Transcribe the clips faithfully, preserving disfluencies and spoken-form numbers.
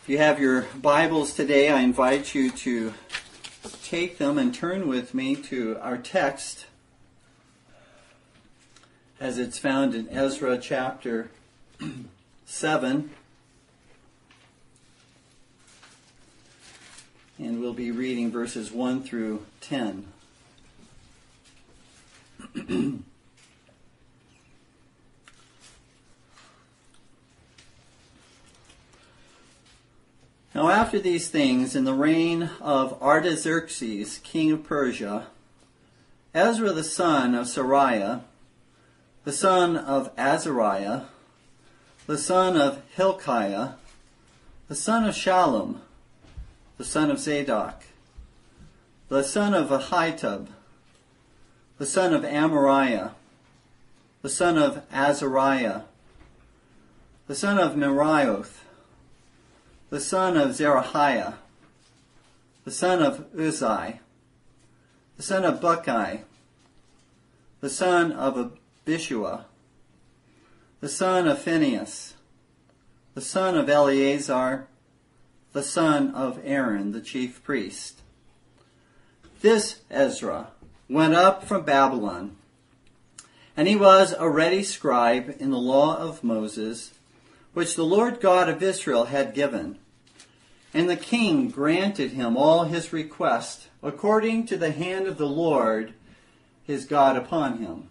If you have your Bibles today, I invite you to take them and turn with me to our text as it's found in Ezra chapter seven. And we'll be reading verses one through ten. Now after these things, in the reign of Artaxerxes, king of Persia, Ezra the son of Seraiah, the son of Azariah, the son of Hilkiah, the son of Shallum, the son of Zadok, the son of Ahitub, the son of Amariah, the son of Azariah, the son of Merioth, the son of Zerahiah, the son of Uzai, the son of Bukai, the son of Abishua, the son of Phinehas, the son of Eleazar, the son of Aaron, the chief priest. This Ezra went up from Babylon, and he was a ready scribe in the law of Moses, which the Lord God of Israel had given. And the king granted him all his requests, according to the hand of the Lord his God upon him.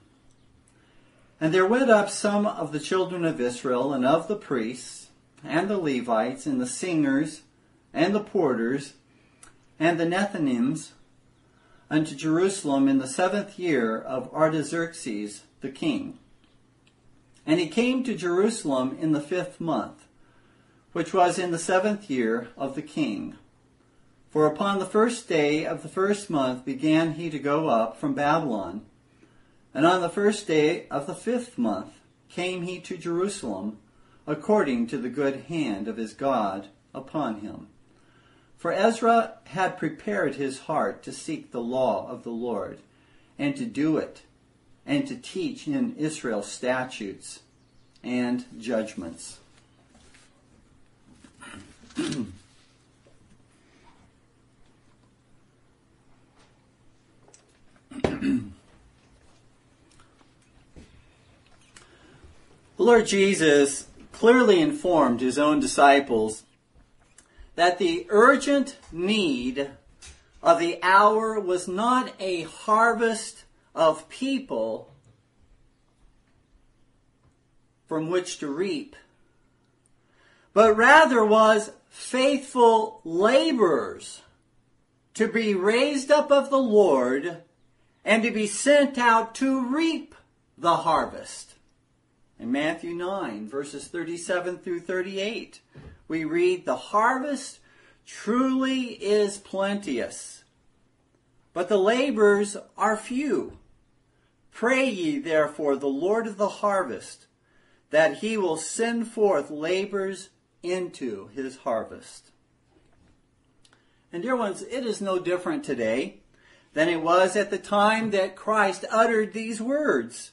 And there went up some of the children of Israel, and of the priests, and the Levites, and the singers, and the porters, and the Nethinims, unto Jerusalem in the seventh year of Artaxerxes the king. And he came to Jerusalem in the fifth month, which was in the seventh year of the king. For upon the first day of the first month began he to go up from Babylon. And on the first day of the fifth month came he to Jerusalem, according to the good hand of his God upon him. For Ezra had prepared his heart to seek the law of the Lord, and to do it, and to teach in Israel statutes and judgments. The Lord Jesus clearly informed his own disciples that the urgent need of the hour was not a harvest of people from which to reap, but rather was faithful laborers to be raised up of the Lord and to be sent out to reap the harvest. In Matthew nine, verses thirty-seven through thirty-eight, we read, "The harvest truly is plenteous, but the laborers are few. Pray ye therefore the Lord of the harvest, that he will send forth laborers into his harvest." And dear ones, it is no different today than it was at the time that Christ uttered these words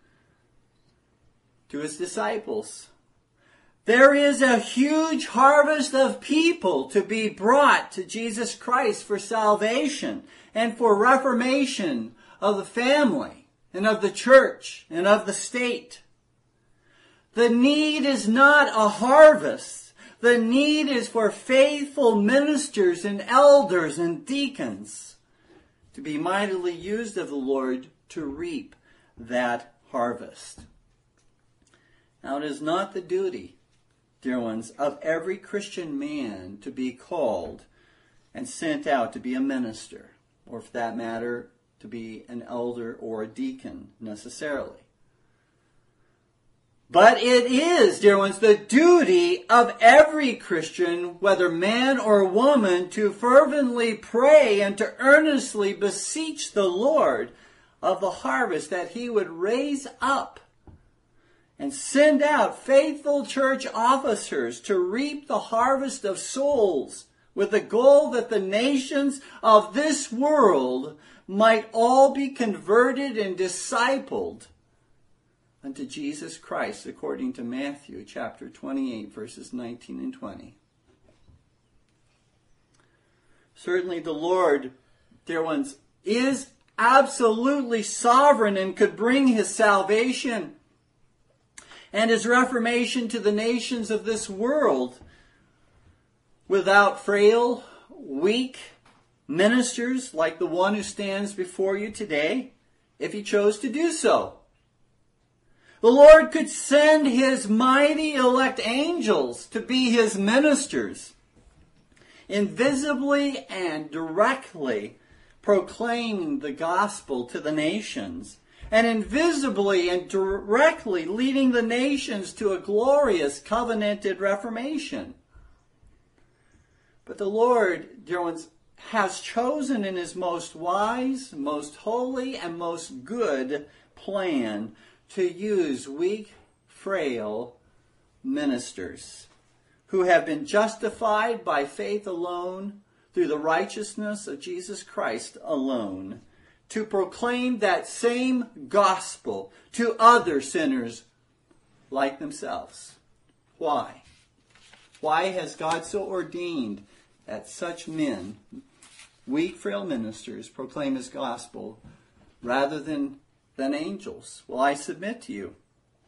to his disciples. There is a huge harvest of people to be brought to Jesus Christ for salvation and for reformation of the family and of the church and of the state. The need is not a harvest. The need is for faithful ministers and elders and deacons to be mightily used of the Lord to reap that harvest. Now, it is not the duty, dear ones, of every Christian man to be called and sent out to be a minister, or for that matter, to be an elder or a deacon necessarily. But it is, dear ones, the duty of every Christian, whether man or woman, to fervently pray and to earnestly beseech the Lord of the harvest that he would raise up and send out faithful church officers to reap the harvest of souls, with the goal that the nations of this world might all be converted and discipled unto Jesus Christ, according to Matthew chapter twenty-eight, verses nineteen and twenty. Certainly the Lord, dear ones, is absolutely sovereign and could bring his salvation and his reformation to the nations of this world without frail, weak ministers like the one who stands before you today, if he chose to do so. The Lord could send his mighty elect angels to be his ministers, invisibly and directly proclaiming the gospel to the nations, and invisibly and directly leading the nations to a glorious covenanted reformation. But the Lord, dear ones, has chosen in his most wise, most holy, and most good plan to use weak, frail ministers who have been justified by faith alone through the righteousness of Jesus Christ alone to proclaim that same gospel to other sinners like themselves. Why? Why has God so ordained that such men, weak, frail ministers, proclaim his gospel rather than, than angels? Well, I submit to you,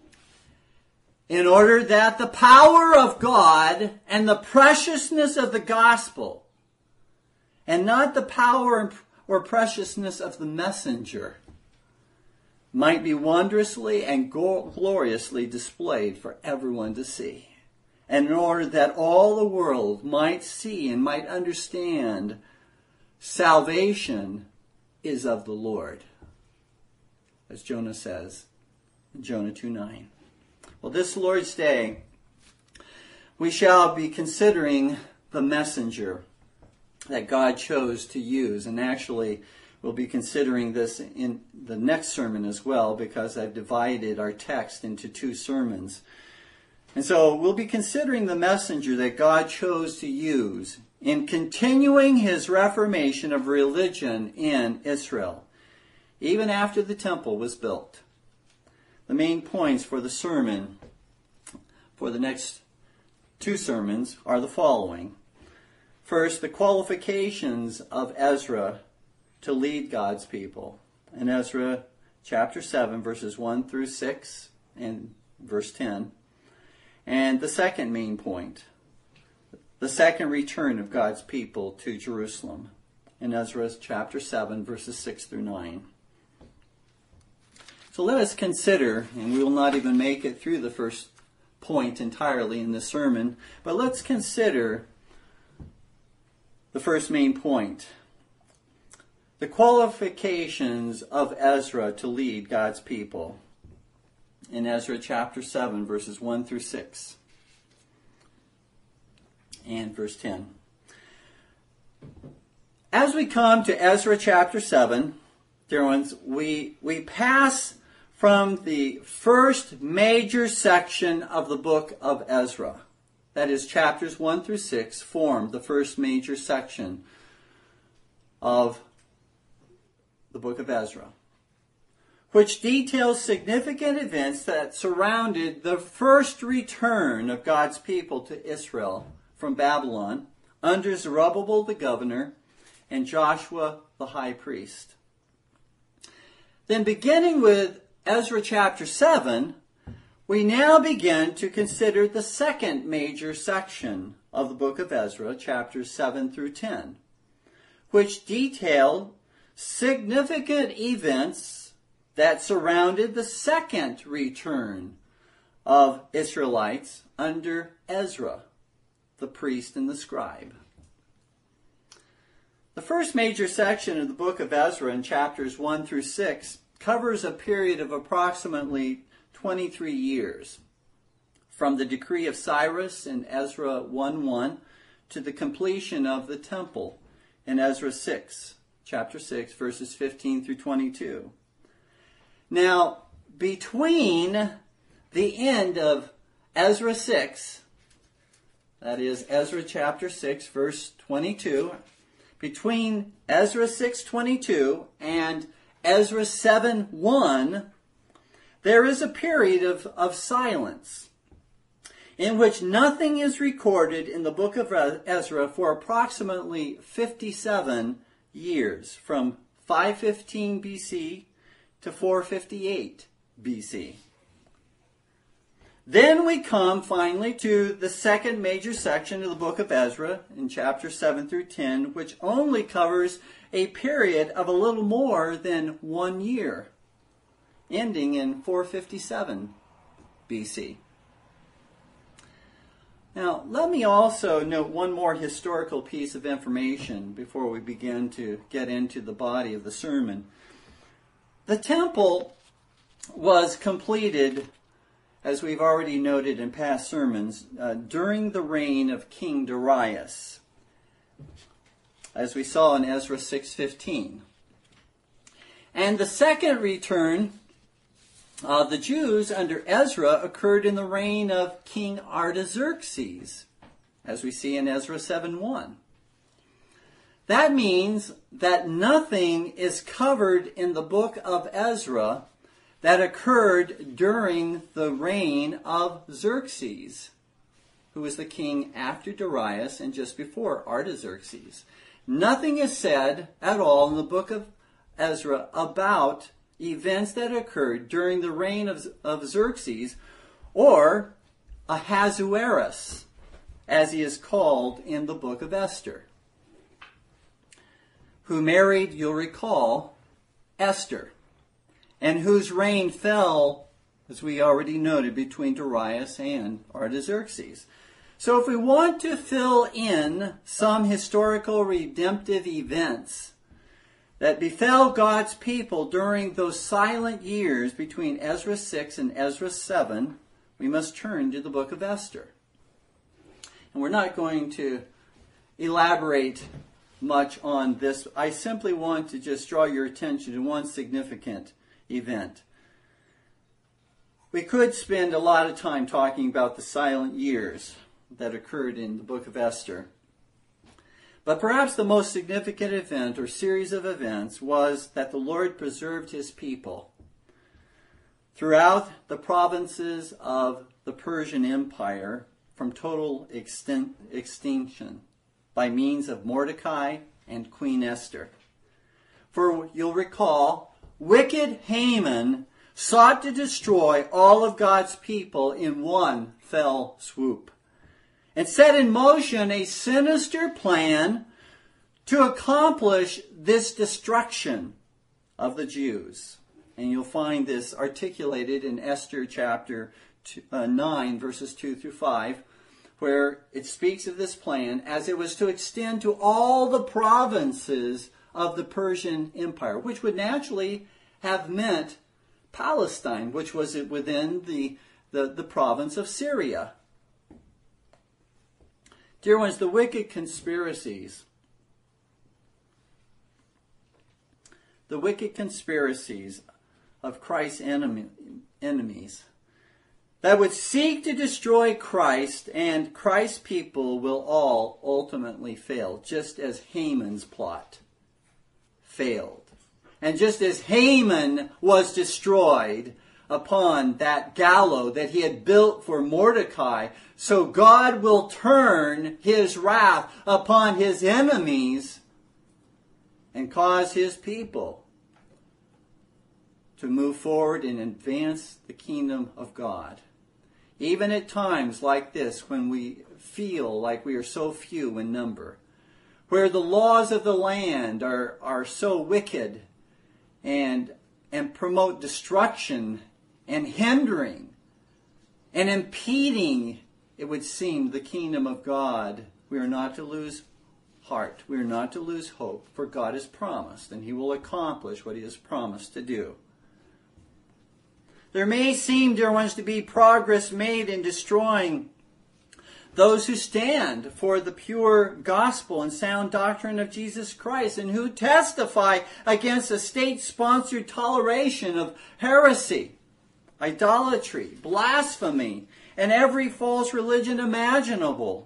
in order that the power of God and the preciousness of the gospel, and not the power or preciousness of the messenger, might be wondrously and gloriously displayed for everyone to see. And in order that all the world might see and might understand salvation is of the Lord, as Jonah says in Jonah two nine. Well, this Lord's Day, we shall be considering the messenger that God chose to use. And actually, we'll be considering this in the next sermon as well, because I've divided our text into two sermons. And so we'll be considering the messenger that God chose to use in continuing his reformation of religion in Israel, even after the temple was built. The main points for the sermon, for the next two sermons, are the following. First, the qualifications of Ezra to lead God's people. In Ezra chapter seven, verses one through six and verse ten. And the second main point, the second return of God's people to Jerusalem. In Ezra chapter seven, verses six through nine. So let us consider, and we will not even make it through the first point entirely in this sermon, but let's consider the first main point. The qualifications of Ezra to lead God's people. In Ezra chapter seven, verses one through six. And verse ten. As we come to Ezra chapter seven, dear ones, we, we pass from the first major section of the book of Ezra. That is, chapters one through six form the first major section of the book of Ezra, which details significant events that surrounded the first return of God's people to Israel from Babylon under Zerubbabel the governor and Joshua the high priest. Then beginning with Ezra chapter seven, we now begin to consider the second major section of the book of Ezra, chapters seven through ten, which detail significant events that surrounded the second return of Israelites under Ezra, the priest and the scribe. The first major section of the book of Ezra in chapters one through six covers a period of approximately twenty-three years, from the decree of Cyrus in Ezra one one to the completion of the temple in Ezra six, chapter six, verses fifteen through twenty-two. Now, between the end of Ezra six, that is Ezra chapter six, verse twenty-two, between Ezra six twenty-two and Ezra seven one, there is a period of, of silence in which nothing is recorded in the book of Ezra for approximately fifty-seven years, from five fifteen B C to four fifty-eight B C. Then we come finally to the second major section of the book of Ezra in chapters seven through ten, which only covers a period of a little more than one year, ending in four fifty-seven B C. Now, let me also note one more historical piece of information before we begin to get into the body of the sermon. The temple was completed, as we've already noted in past sermons, uh, during the reign of King Darius, as we saw in Ezra six fifteen. And the second return of the Jews under Ezra occurred in the reign of King Artaxerxes, as we see in Ezra seven one. That means that nothing is covered in the book of Ezra that occurred during the reign of Xerxes, who was the king after Darius and just before Artaxerxes. Nothing is said at all in the book of Ezra about events that occurred during the reign of, of Xerxes, or Ahasuerus, as he is called in the book of Esther, who married, you'll recall, Esther, and whose reign fell, as we already noted, between Darius and Artaxerxes. So if we want to fill in some historical redemptive events that befell God's people during those silent years between Ezra six and Ezra seven, we must turn to the book of Esther. And we're not going to elaborate much on this. I simply want to just draw your attention to one significant event. We could spend a lot of time talking about the silent years that occurred in the book of Esther. But perhaps the most significant event or series of events was that the Lord preserved his people throughout the provinces of the Persian Empire from total extin- extinction by means of Mordecai and Queen Esther. For you'll recall, wicked Haman sought to destroy all of God's people in one fell swoop, and set in motion a sinister plan to accomplish this destruction of the Jews. And you'll find this articulated in Esther chapter two, uh, nine, verses two through five, where it speaks of this plan as it was to extend to all the provinces of the Persian Empire, which would naturally have meant Palestine, which was within the, the, the province of Syria. Dear ones, the wicked conspiracies, the wicked conspiracies of Christ's enemy, enemies that would seek to destroy Christ and Christ's people will all ultimately fail, just as Haman's plot failed. And just as Haman was destroyed upon that gallows that he had built for Mordecai, so God will turn his wrath upon his enemies and cause his people to move forward and advance the kingdom of God. Even at times like this, when we feel like we are so few in number, where the laws of the land are, are so wicked and, and promote destruction and hindering and impeding, it would seem, the kingdom of God, we are not to lose heart. We are not to lose hope, for God has promised, and he will accomplish what he has promised to do. There may seem, dear ones, to be progress made in destroying those who stand for the pure gospel and sound doctrine of Jesus Christ, and who testify against a state-sponsored toleration of heresy, idolatry, blasphemy, and every false religion imaginable,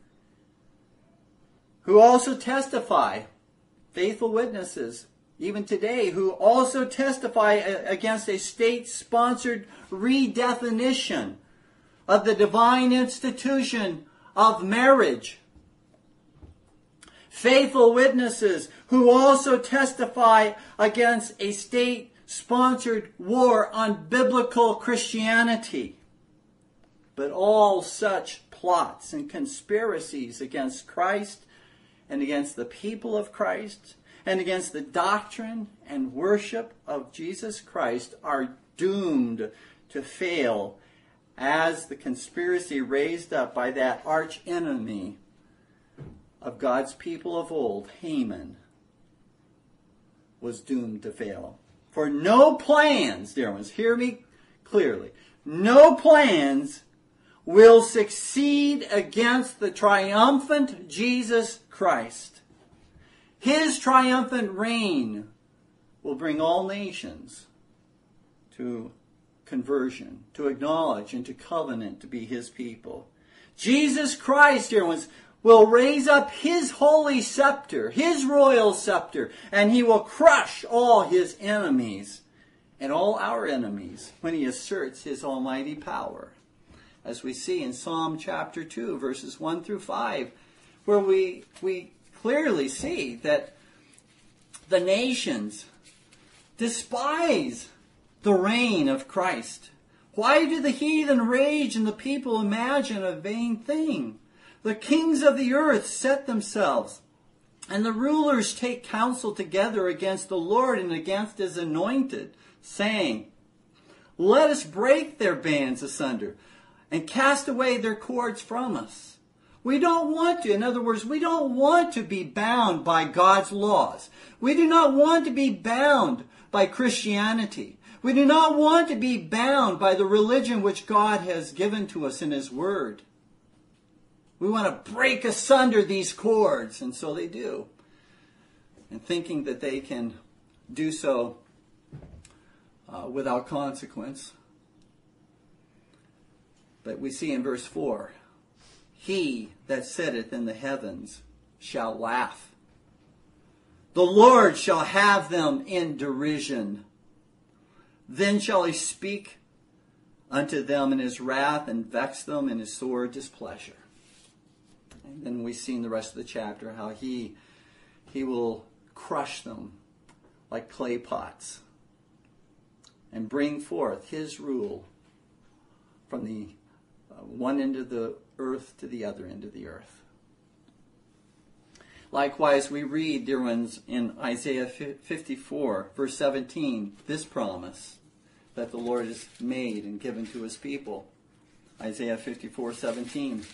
who also testify, faithful witnesses, even today, who also testify against a state-sponsored redefinition of the divine institution of marriage. Faithful witnesses who also testify against a state-sponsored war on biblical Christianity. But all such plots and conspiracies against Christ and against the people of Christ and against the doctrine and worship of Jesus Christ are doomed to fail, as the conspiracy raised up by that arch enemy of God's people of old, Haman, was doomed to fail. For no plans, dear ones, hear me clearly, no plans will succeed against the triumphant Jesus Christ. His triumphant reign will bring all nations to conversion, to acknowledge and to covenant to be his people. Jesus Christ, dear ones, will raise up his holy scepter, his royal scepter, and he will crush all his enemies and all our enemies when he asserts his almighty power. As we see in Psalm chapter two, verses one through five, where we, we clearly see that the nations despise the reign of Christ. Why do the heathen rage and the people imagine a vain thing? The kings of the earth set themselves, and the rulers take counsel together against the Lord and against his anointed, saying, let us break their bands asunder and cast away their cords from us. We don't want to. In other words, we don't want to be bound by God's laws. We do not want to be bound by Christianity. We do not want to be bound by the religion which God has given to us in his word. We want to break asunder these cords, and so they do. And thinking that they can do so uh, without consequence. But we see in verse four, he that sitteth in the heavens shall laugh. The Lord shall have them in derision. Then shall he speak unto them in his wrath and vex them in his sore displeasure. And then we see in the rest of the chapter how he, he will crush them like clay pots and bring forth his rule from the uh, one end of the earth to the other end of the earth. Likewise, we read, dear ones, in Isaiah fifty-four, verse seventeen, this promise that the Lord has made and given to his people. Isaiah fifty-four, seventeen.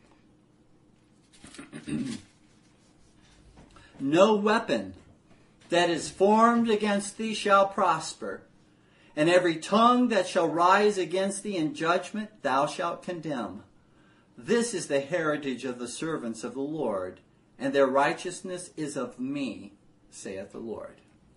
No weapon that is formed against thee shall prosper, and every tongue that shall rise against thee in judgment thou shalt condemn. This is the heritage of the servants of the Lord, and their righteousness is of me, saith the Lord.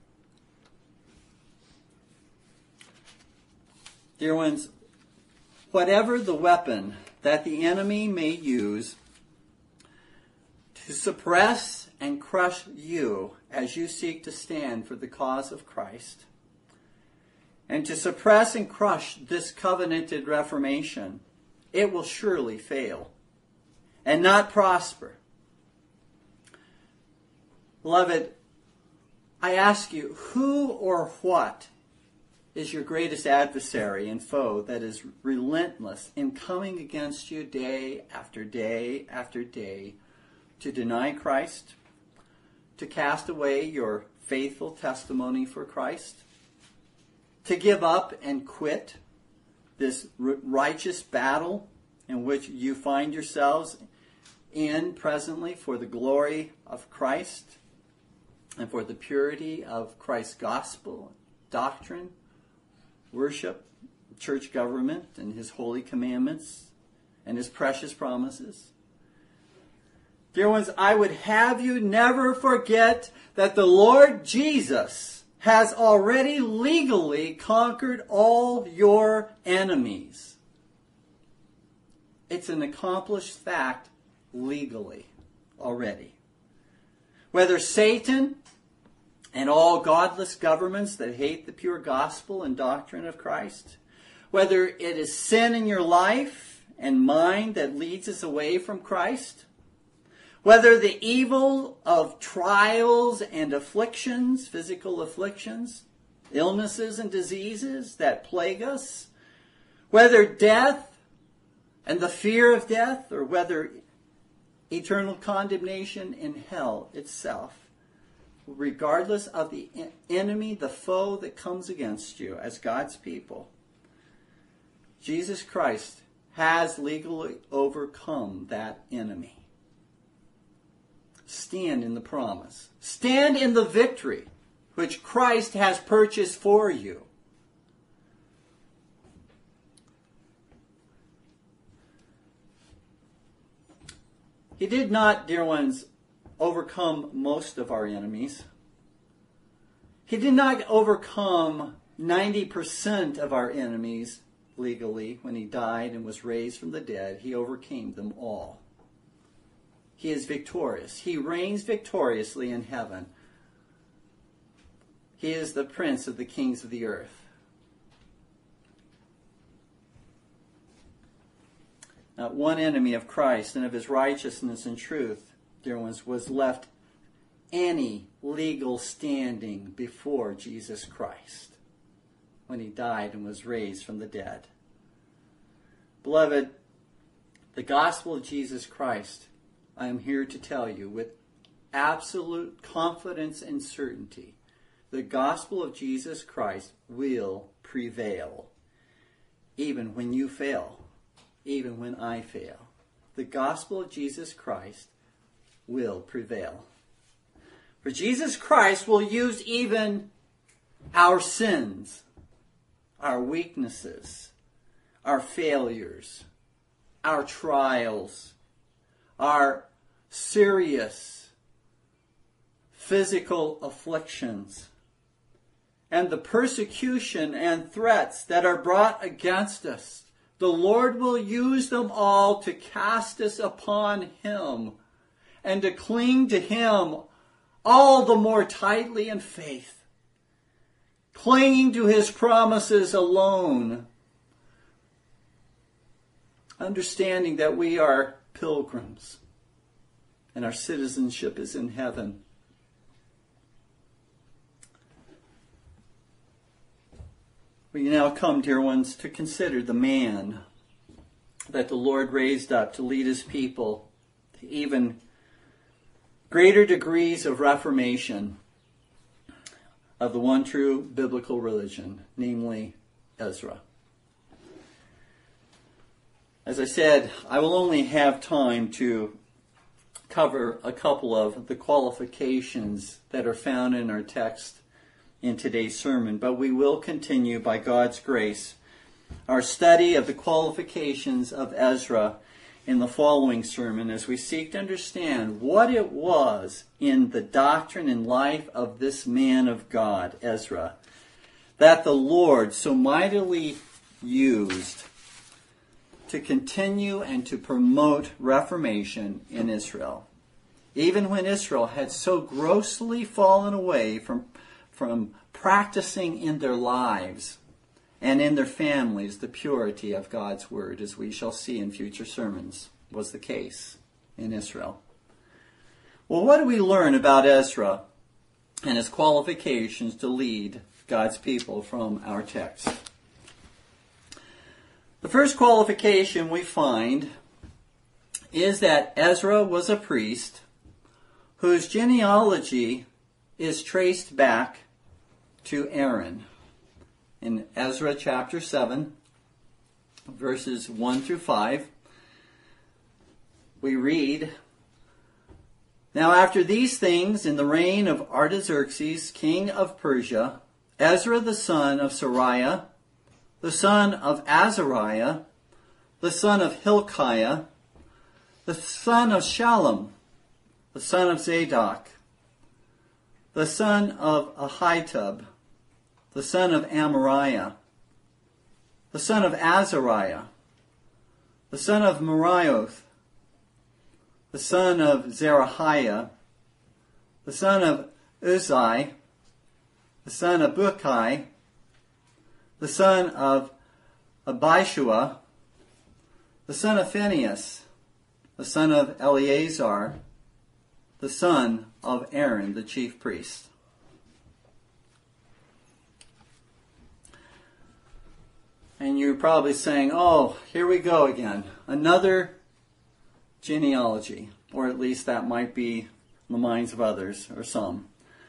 Dear ones, whatever the weapon that the enemy may use to suppress and crush you as you seek to stand for the cause of Christ, and to suppress and crush this covenanted reformation, it will surely fail and not prosper. Beloved, I ask you, who or what is your greatest adversary and foe that is relentless in coming against you day after day after day to deny Christ, to cast away your faithful testimony for Christ, to give up and quit this righteous battle in which you find yourselves in presently for the glory of Christ and for the purity of Christ's gospel, doctrine, worship, church government, and his holy commandments and his precious promises? Dear ones, I would have you never forget that the Lord Jesus has already legally conquered all your enemies. It's an accomplished fact legally already. Whether Satan and all godless governments that hate the pure gospel and doctrine of Christ, whether it is sin in your life and mind that leads us away from Christ, whether the evil of trials and afflictions, physical afflictions, illnesses and diseases that plague us, whether death and the fear of death, or whether eternal condemnation in hell itself, regardless of the enemy, the foe that comes against you as God's people, Jesus Christ has legally overcome that enemy. Stand in the promise. Stand in the victory which Christ has purchased for you. He did not, dear ones, overcome most of our enemies. He did not overcome ninety percent of our enemies legally when he died and was raised from the dead. He overcame them all. He is victorious. He reigns victoriously in heaven. He is the prince of the kings of the earth. Not one enemy of Christ and of his righteousness and truth, dear ones, was left any legal standing before Jesus Christ when he died and was raised from the dead. Beloved, the gospel of Jesus Christ, I am here to tell you with absolute confidence and certainty, the gospel of Jesus Christ will prevail, even when you fail, even when I fail. The gospel of Jesus Christ will prevail. For Jesus Christ will use even our sins, our weaknesses, our failures, our trials, our serious physical afflictions, and the persecution and threats that are brought against us. The Lord will use them all to cast us upon Him and to cling to Him all the more tightly in faith, clinging to His promises alone, understanding that we are pilgrims and our citizenship is in heaven. We now come, dear ones, to consider the man that the Lord raised up to lead His people to even greater degrees of reformation of the one true biblical religion, namely Ezra. As I said, I will only have time to cover a couple of the qualifications that are found in our text in today's sermon, but we will continue by God's grace our study of the qualifications of Ezra in the following sermon as we seek to understand what it was in the doctrine and life of this man of God, Ezra, that the Lord so mightily used to continue and to promote reformation in Israel, even when Israel had so grossly fallen away from from practicing in their lives and in their families the purity of God's Word, as we shall see in future sermons, was the case in Israel. Well, what do we learn about Ezra and his qualifications to lead God's people from our text? The first qualification we find is that Ezra was a priest whose genealogy is traced back to Aaron. In Ezra chapter seven, verses one through five, we read, "Now after these things, in the reign of Artaxerxes, king of Persia, Ezra the son of Sariah, the son of Azariah, the son of Hilkiah, the son of Shallum, the son of Zadok, the son of Ahitub, the son of Amariah, the son of Azariah, the son of Merioth, the son of Zerahiah, the son of Uzai, the son of Bukai, the son of Abishua, the son of Phinehas, the son of Eleazar, the son of Aaron, the chief priest. And you're probably saying, oh, here we go again. Another genealogy. Or at least that might be in the minds of others, or some.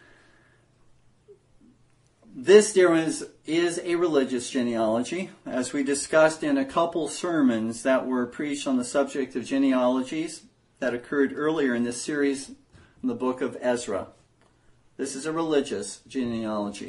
This, dear ones, is a religious genealogy, as we discussed in a couple sermons that were preached on the subject of genealogies that occurred earlier in this series in the book of Ezra. This is a religious genealogy.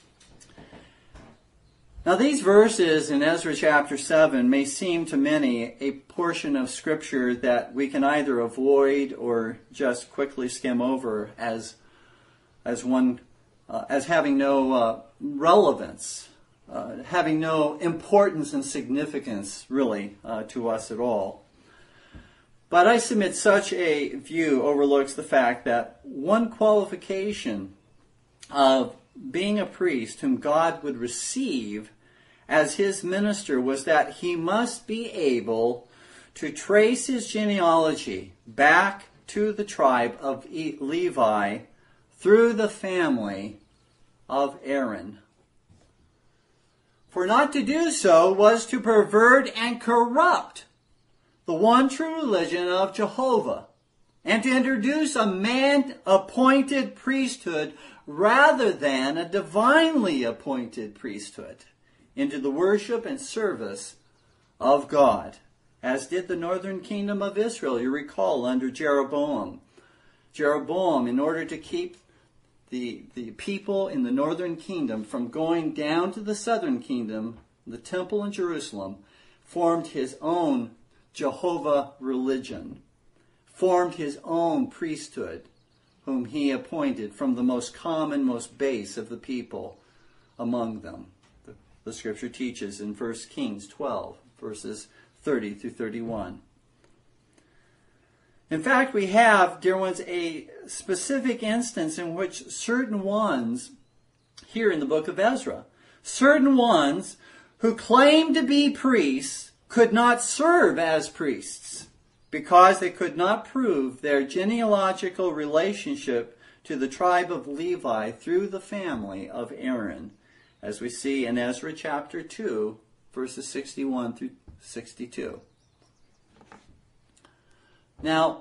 Now, these verses in Ezra chapter seven may seem to many a portion of Scripture that we can either avoid or just quickly skim over as, as one uh, as having no uh, relevance, uh, having no importance and significance really uh, to us at all. But I submit such a view overlooks the fact that one qualification of being a priest whom God would receive as his minister was that he must be able to trace his genealogy back to the tribe of Levi through the family of Aaron. For not to do so was to pervert and corrupt the one true religion of Jehovah, and to introduce a man-appointed priesthood rather than a divinely appointed priesthood into the worship and service of God, as did the northern kingdom of Israel, you recall, under Jeroboam. Jeroboam, in order to keep the, the people in the northern kingdom from going down to the southern kingdom, the temple in Jerusalem, formed his own Jehovah religion, formed his own priesthood, whom he appointed from the most common, most base of the people among them. The, the scripture teaches in First Kings twelve, verses thirty through thirty-one. In fact, we have, dear ones, a specific instance in which certain ones, here in the book of Ezra, certain ones who claimed to be priests could not serve as priests because they could not prove their genealogical relationship to the tribe of Levi through the family of Aaron, as we see in Ezra chapter two, verses sixty-one through sixty-two. Now,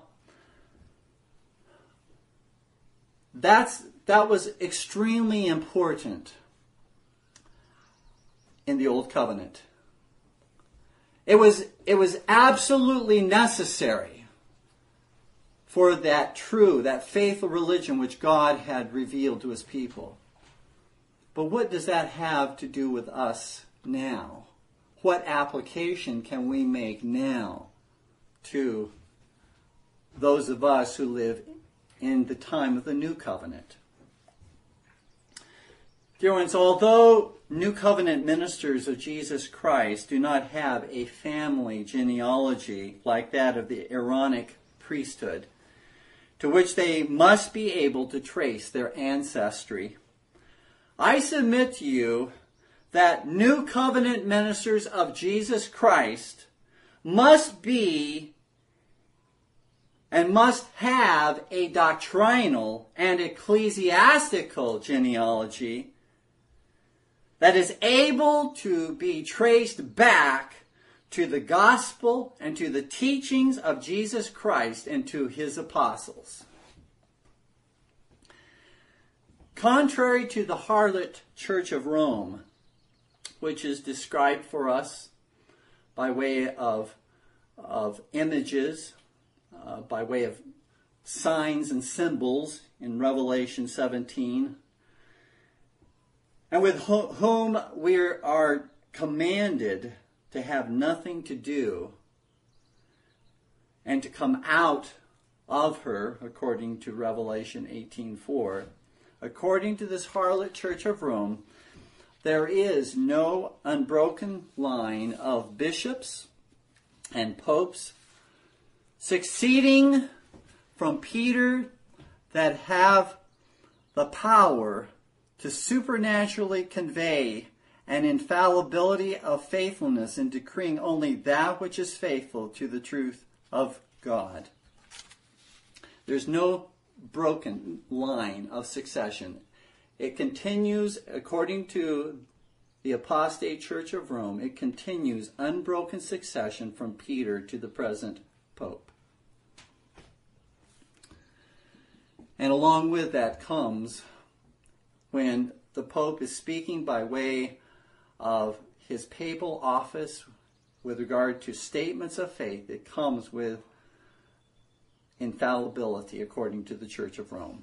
that's, that was extremely important in the Old Covenant. It was, it was absolutely necessary for that true, that faithful religion which God had revealed to his people. But what does that have to do with us now? What application can we make now to those of us who live in the time of the New Covenant? Dear ones, although New Covenant ministers of Jesus Christ do not have a family genealogy like that of the Aaronic priesthood, to which they must be able to trace their ancestry, I submit to you that New Covenant ministers of Jesus Christ must be and must have a doctrinal and ecclesiastical genealogy that is able to be traced back to the gospel and to the teachings of Jesus Christ and to his apostles. Contrary to the harlot Church of Rome, which is described for us by way of, of images, uh, by way of signs and symbols in Revelation seventeen, and with ho- whom we are commanded to have nothing to do and to come out of her, according to Revelation eighteen four. According to this harlot Church of Rome, there is no unbroken line of bishops and popes succeeding from Peter that have the power to supernaturally convey and infallibility of faithfulness in decreeing only that which is faithful to the truth of God. There's no broken line of succession. It continues, according to the apostate Church of Rome, it continues unbroken succession from Peter to the present Pope. And along with that comes when the Pope is speaking by way of his papal office with regard to statements of faith, it comes with infallibility according to the Church of Rome.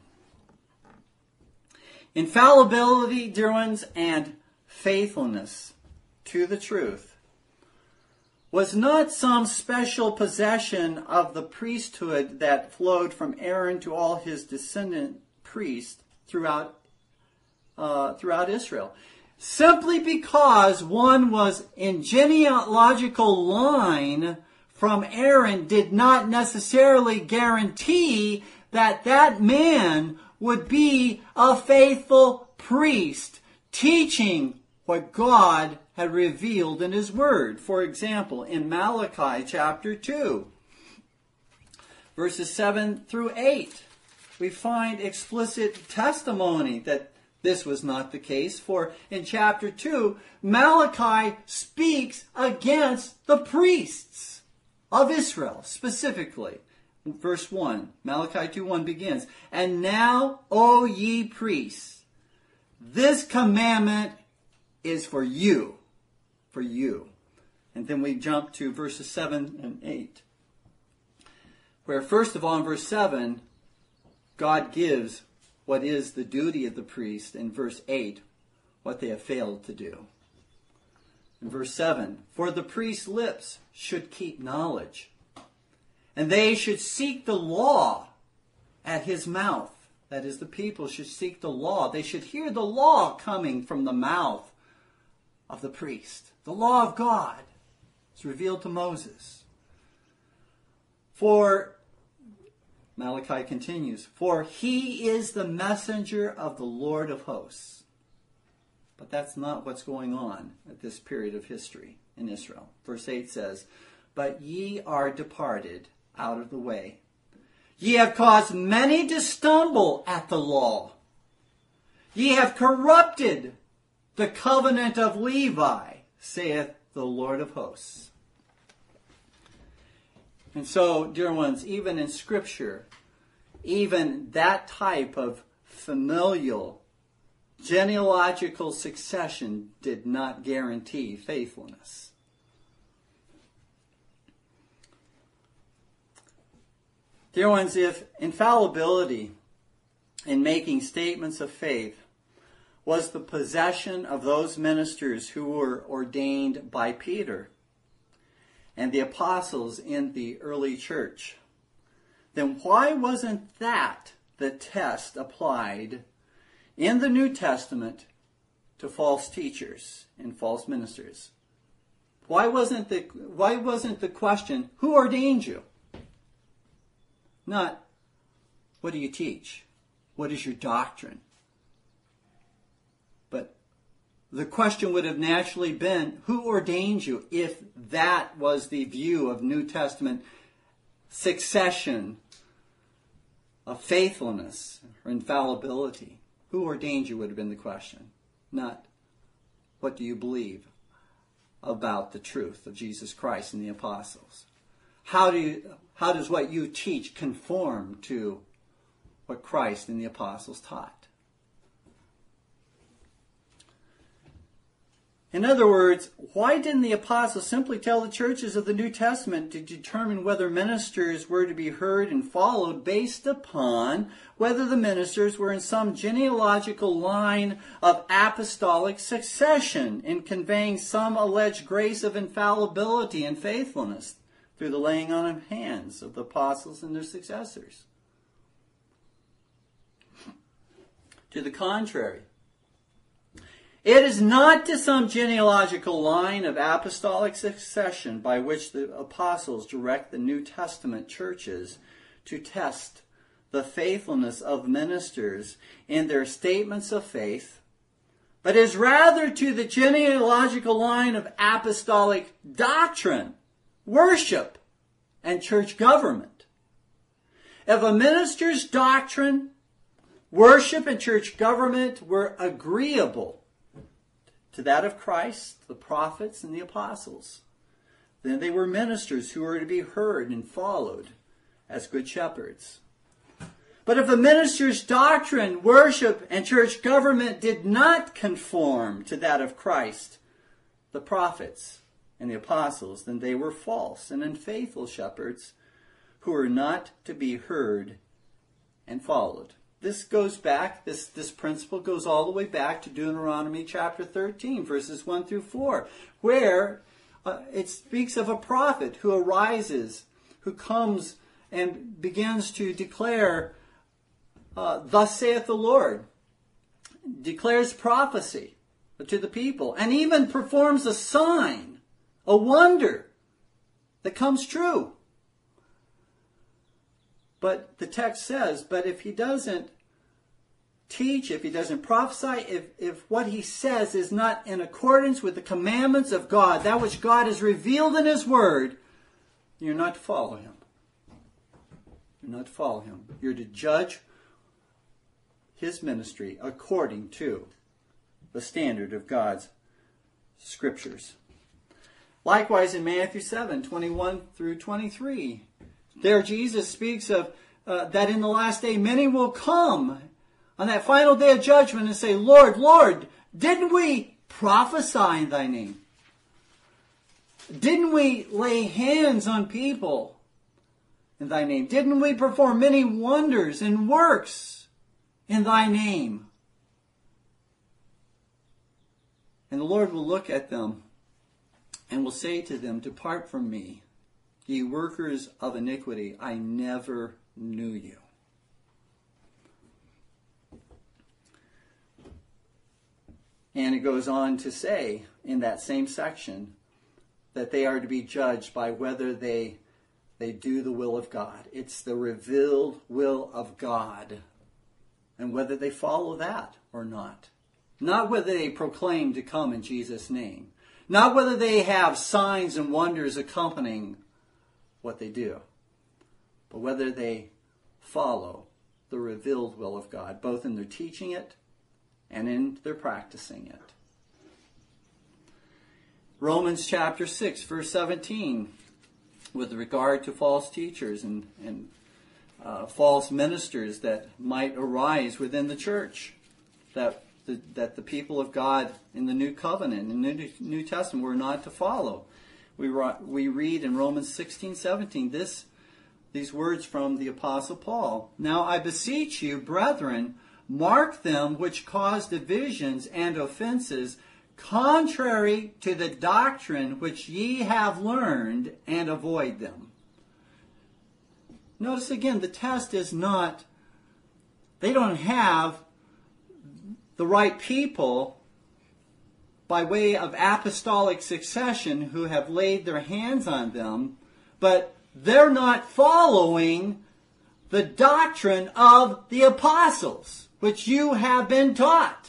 Infallibility, dear ones, and faithfulness to the truth was not some special possession of the priesthood that flowed from Aaron to all his descendant priests throughout uh, throughout Israel. Simply because one was in genealogical line from Aaron did not necessarily guarantee that that man would be a faithful priest, teaching what God had revealed in His Word. For example, in Malachi chapter two, verses seven through eight, we find explicit testimony that this was not the case. For in chapter two, Malachi speaks against the priests of Israel specifically. Verse one, Malachi two one begins, "And now, O ye priests, this commandment is for you." For you. And then we jump to verses seven and eight. Where first of all in verse seven, God gives what is the duty of the priest. In verse eight, what they have failed to do. In verse seven, "For the priest's lips should keep knowledge, and they should seek the law at his mouth." That is, the people should seek the law. They should hear the law coming from the mouth of the priest. The law of God is revealed to Moses. For, Malachi continues, "For he is the messenger of the Lord of hosts." But that's not what's going on at this period of history in Israel. Verse eight says, "But ye are departed out of the way. Ye have caused many to stumble at the law. Ye have corrupted the covenant of Levi, saith the Lord of hosts." And so, dear ones, even in Scripture, even that type of familial, genealogical succession did not guarantee faithfulness. Dear ones, if infallibility in making statements of faith was the possession of those ministers who were ordained by Peter and the apostles in the early church, then why wasn't that the test applied in the New Testament to false teachers and false ministers? Why wasn't the, why wasn't the question, who ordained you? Not, what do you teach? What is your doctrine? But the question would have naturally been, who ordained you, if that was the view of New Testament succession of faithfulness or infallibility? Who ordained you would have been the question, not what do you believe about the truth of Jesus Christ and the apostles? How do you, how does what you teach conform to what Christ and the apostles taught? In other words, why didn't the apostles simply tell the churches of the New Testament to determine whether ministers were to be heard and followed based upon whether the ministers were in some genealogical line of apostolic succession in conveying some alleged grace of infallibility and faithfulness through the laying on of hands of the apostles and their successors? To the contrary, it is not to some genealogical line of apostolic succession by which the apostles direct the New Testament churches to test the faithfulness of ministers in their statements of faith, but is rather to the genealogical line of apostolic doctrine, worship, and church government. If a minister's doctrine, worship, and church government were agreeable to that of Christ, the prophets, and the apostles, then they were ministers who were to be heard and followed as good shepherds. But if a minister's doctrine, worship, and church government did not conform to that of Christ, the prophets, and the apostles, then they were false and unfaithful shepherds who were not to be heard and followed. This goes back, this, this principle goes all the way back to Deuteronomy chapter thirteen, verses one through four, where uh, it speaks of a prophet who arises, who comes and begins to declare, uh, thus saith the Lord, declares prophecy to the people, and even performs a sign, a wonder that comes true. But the text says, but if he doesn't teach, if he doesn't prophesy, if, if what he says is not in accordance with the commandments of God, that which God has revealed in his word, you're not to follow him. You're not to follow him. You're to judge his ministry according to the standard of God's scriptures. Likewise in Matthew seven, twenty-one through twenty-three, there Jesus speaks of uh, that in the last day many will come on that final day of judgment and say, Lord, Lord, didn't we prophesy in thy name? Didn't we lay hands on people in thy name? Didn't we perform many wonders and works in thy name? And the Lord will look at them and will say to them, depart from me, ye workers of iniquity, I never knew you. And it goes on to say in that same section that they are to be judged by whether they, they do the will of God. It's the revealed will of God, and whether they follow that or not. Not whether they proclaim to come in Jesus' name. Not whether they have signs and wonders accompanying what they do, but whether they follow the revealed will of God, both in their teaching it and in their practicing it. Romans chapter six, verse seventeen, with regard to false teachers and, and uh, false ministers that might arise within the church, that the, that the people of God in the New Covenant, in the New, New Testament, were not to follow. We, we read in Romans sixteen, seventeen, this, these words from the Apostle Paul. Now I beseech you, brethren, mark them which cause divisions and offenses, contrary to the doctrine which ye have learned, and avoid them. Notice again, the test is not, they don't have the right people by way of apostolic succession who have laid their hands on them, but they're not following the doctrine of the apostles, which you have been taught.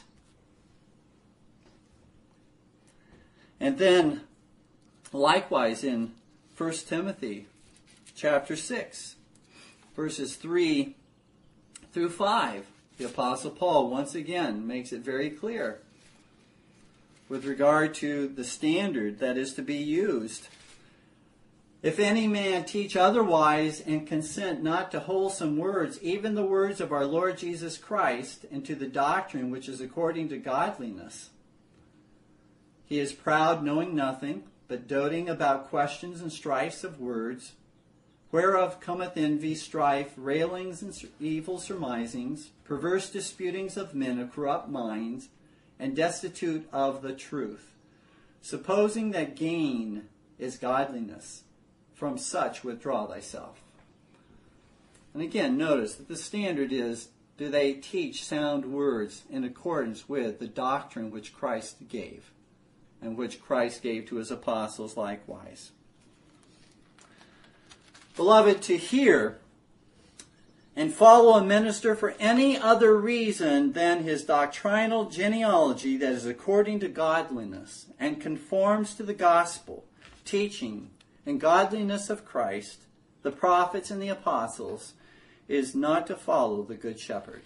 And then, likewise in First Timothy chapter six, verses three through five, the Apostle Paul once again makes it very clear with regard to the standard that is to be used. If any man teach otherwise and consent not to wholesome words, even the words of our Lord Jesus Christ, and to the doctrine which is according to godliness, he is proud, knowing nothing, but doting about questions and strifes of words, whereof cometh envy, strife, railings, and evil surmisings, perverse disputings of men of corrupt minds, and destitute of the truth, supposing that gain is godliness. From such withdraw thyself. And again, notice that the standard is, do they teach sound words in accordance with the doctrine which Christ gave, and which Christ gave to his apostles likewise. Beloved, to hear and follow a minister for any other reason than his doctrinal genealogy that is according to godliness and conforms to the gospel, teaching, and godliness of Christ, the prophets and the apostles, is not to follow the Good Shepherd,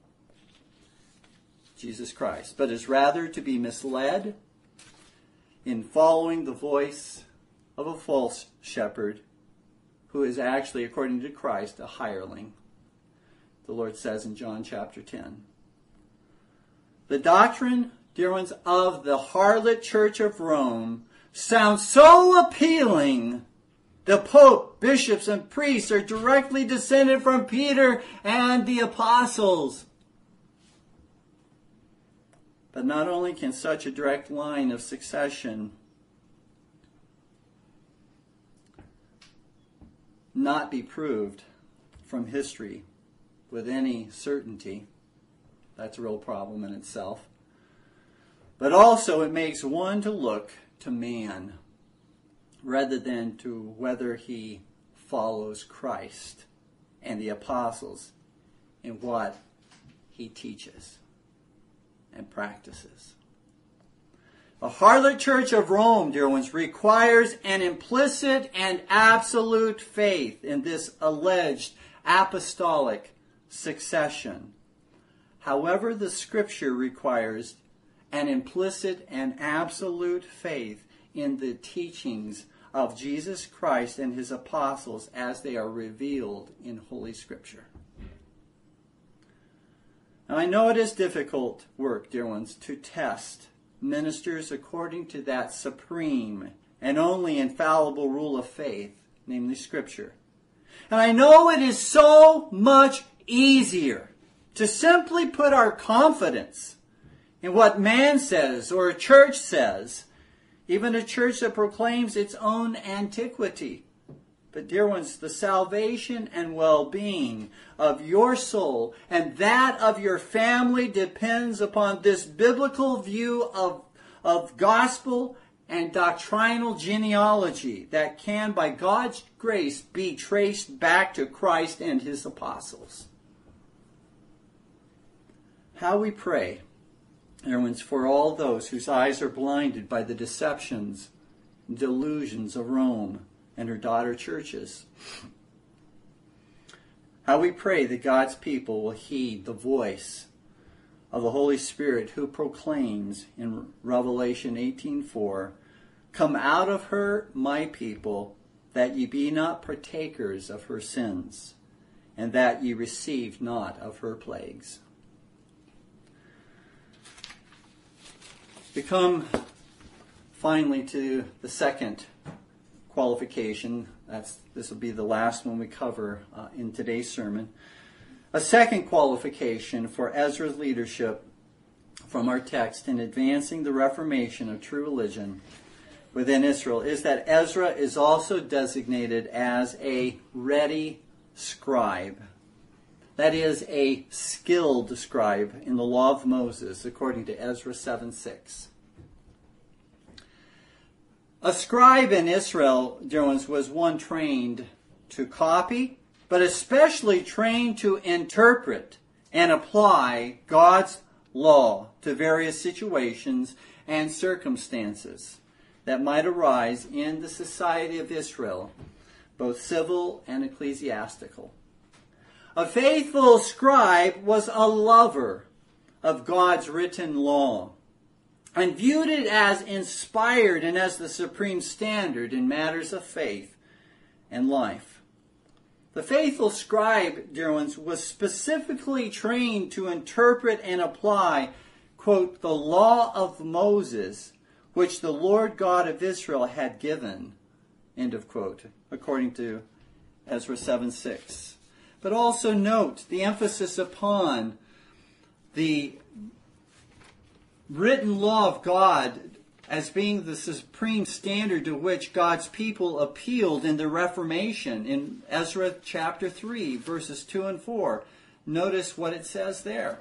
Jesus Christ, but is rather to be misled in following the voice of a false shepherd who is actually, according to Christ, a hireling. The Lord says in John chapter ten. The doctrine, dear ones, of the harlot church of Rome sounds so appealing. The Pope, bishops, and priests are directly descended from Peter and the apostles. But not only can such a direct line of succession not be proved from history with any certainty, that's a real problem in itself, but also it makes one to look to man rather than to whether he follows Christ and the apostles in what he teaches and practices. The harlot church of Rome, dear ones, requires an implicit and absolute faith in this alleged apostolic succession. However, the Scripture requires an implicit and absolute faith in the teachings of Jesus Christ and his apostles as they are revealed in Holy Scripture. Now, I know it is difficult work, dear ones, to test ministers according to that supreme and only infallible rule of faith, namely Scripture. And I know it is so much easier to simply put our confidence in what man says or a church says, even a church that proclaims its own antiquity. But dear ones, the salvation and well-being of your soul and that of your family depends upon this biblical view of, of gospel and doctrinal genealogy that can, by God's grace, be traced back to Christ and his apostles. How we pray, dear ones, for all those whose eyes are blinded by the deceptions and delusions of Rome and her daughter churches. How we pray that God's people will heed the voice of the Holy Spirit who proclaims in Revelation eighteen four, "Come out of her, my people, that ye be not partakers of her sins, and that ye receive not of her plagues." We come finally to the second qualification. That's this will be the last one we cover uh, in today's sermon. A second qualification for Ezra's leadership from our text in advancing the reformation of true religion within Israel is that Ezra is also designated as a ready scribe. That is, a skilled scribe in the law of Moses, according to Ezra seven six. A scribe in Israel, dear ones, was one trained to copy, but especially trained to interpret and apply God's law to various situations and circumstances that might arise in the society of Israel, both civil and ecclesiastical. A faithful scribe was a lover of God's written law and viewed it as inspired and as the supreme standard in matters of faith and life. The faithful scribe, dear ones, was specifically trained to interpret and apply, quote, the law of Moses, which the Lord God of Israel had given, end of quote, according to Ezra seven six. But also note the emphasis upon the written law of God as being the supreme standard to which God's people appealed in the Reformation in Ezra chapter three, verses two and four. Notice what it says there.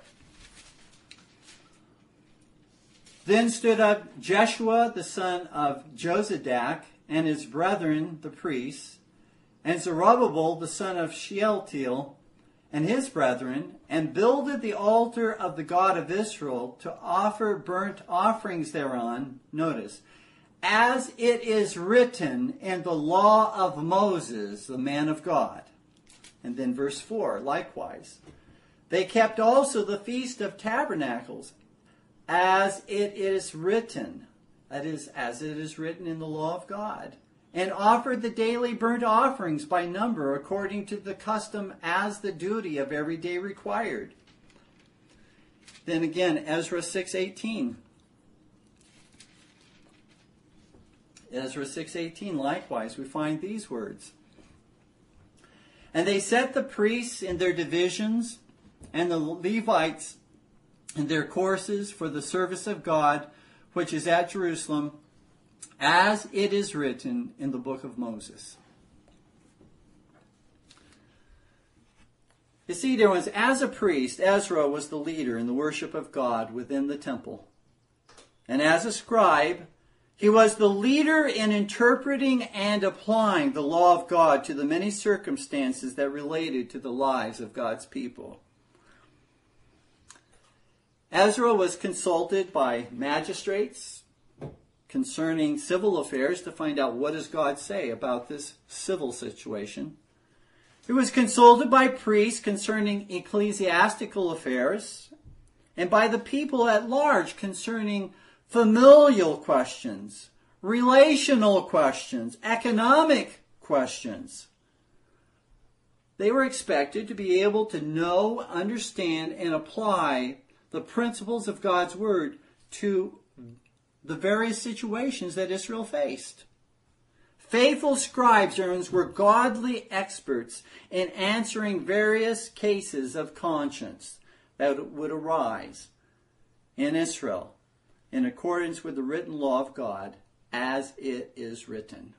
Then stood up Jeshua the son of Jozadak and his brethren the priests, and Zerubbabel the son of Shealtiel, and his brethren, and builded the altar of the God of Israel to offer burnt offerings thereon. Notice, as it is written in the law of Moses, the man of God. And then verse four, likewise. They kept also the Feast of Tabernacles, as it is written, that is, as it is written in the law of God, and offered the daily burnt offerings by number according to the custom as the duty of every day required. Then again, Ezra six eighteen. Ezra six eighteen, likewise, we find these words. And they set the priests in their divisions, and the Levites in their courses for the service of God, which is at Jerusalem, as it is written in the book of Moses. You see, there was, as a priest, Ezra was the leader in the worship of God within the temple. And as a scribe, he was the leader in interpreting and applying the law of God to the many circumstances that related to the lives of God's people. Ezra was consulted by magistrates concerning civil affairs to find out what does God say about this civil situation. He was consulted by priests concerning ecclesiastical affairs, and by the people at large concerning familial questions, relational questions, economic questions. They were expected to be able to know, understand, and apply the principles of God's Word to the various situations that Israel faced. Faithful scribes were godly experts in answering various cases of conscience that would arise in Israel in accordance with the written law of God as it is written.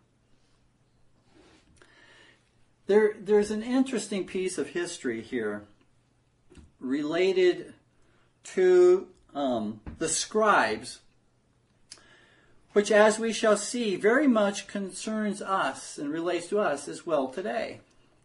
There, there's an interesting piece of history here related to um, the scribes, which, as we shall see, very much concerns us and relates to us as well today.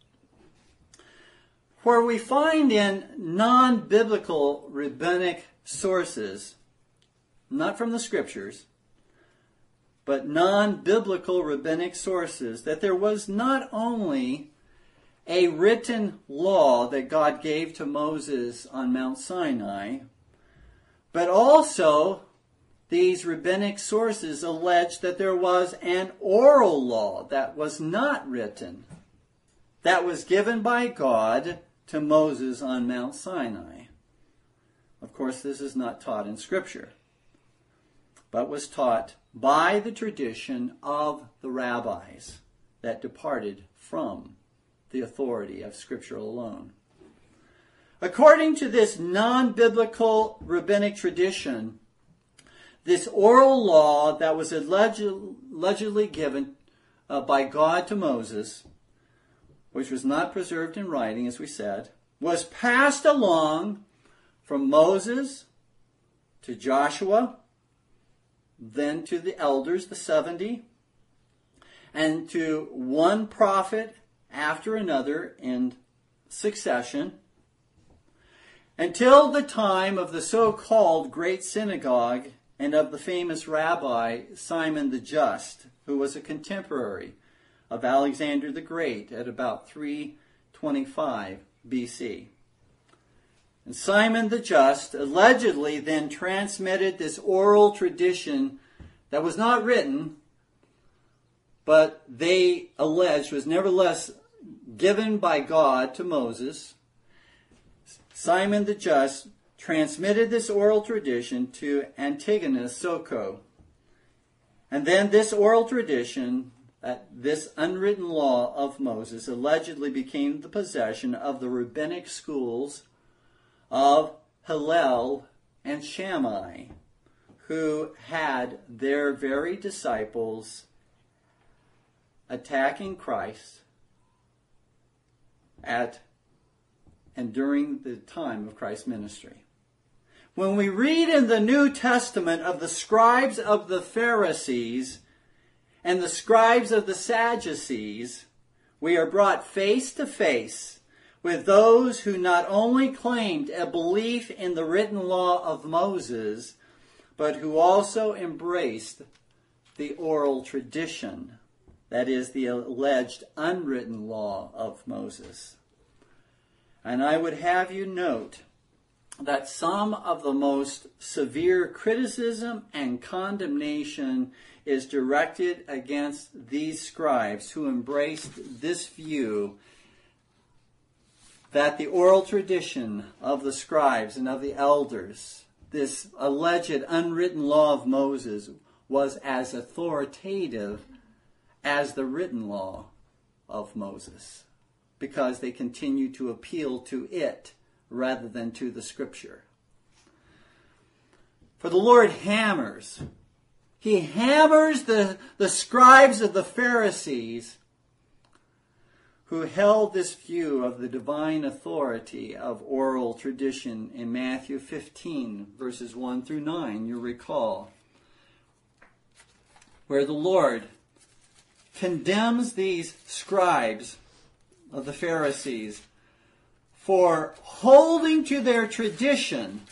Where we find in non-biblical rabbinic sources, not from the scriptures, but non-biblical rabbinic sources, that there was not only a written law that God gave to Moses on Mount Sinai, but also these rabbinic sources allege that there was an oral law that was not written, that was given by God to Moses on Mount Sinai. Of course, this is not taught in Scripture, but was taught by the tradition of the rabbis that departed from the authority of Scripture alone. According to this non-biblical rabbinic tradition, this oral law that was allegedly given uh, by God to Moses, which was not preserved in writing, as we said, was passed along from Moses to Joshua, then to the elders, the seventy, and to one prophet after another in succession, until the time of the so-called Great Synagogue and of the famous rabbi Simon the Just, who was a contemporary of Alexander the Great at about three twenty-five B C. And Simon the Just allegedly then transmitted this oral tradition that was not written, but they alleged was nevertheless given by God to Moses. Simon the Just transmitted this oral tradition to Antigonus Socho. And then this oral tradition, uh, this unwritten law of Moses, allegedly became the possession of the rabbinic schools of Hillel and Shammai, who had their very disciples attacking Christ at and during the time of Christ's ministry. When we read in the New Testament of the scribes of the Pharisees and the scribes of the Sadducees, we are brought face to face with those who not only claimed a belief in the written law of Moses, but who also embraced the oral tradition, that is, the alleged unwritten law of Moses. And I would have you note that some of the most severe criticism and condemnation is directed against these scribes who embraced this view that the oral tradition of the scribes and of the elders, this alleged unwritten law of Moses, was as authoritative as the written law of Moses, because they continue to appeal to it rather than to the Scripture. For the Lord hammers. He hammers the, the scribes of the Pharisees who held this view of the divine authority of oral tradition in Matthew fifteen, verses one through nine, you recall, where the Lord condemns these scribes of the Pharisees for holding to their tradition,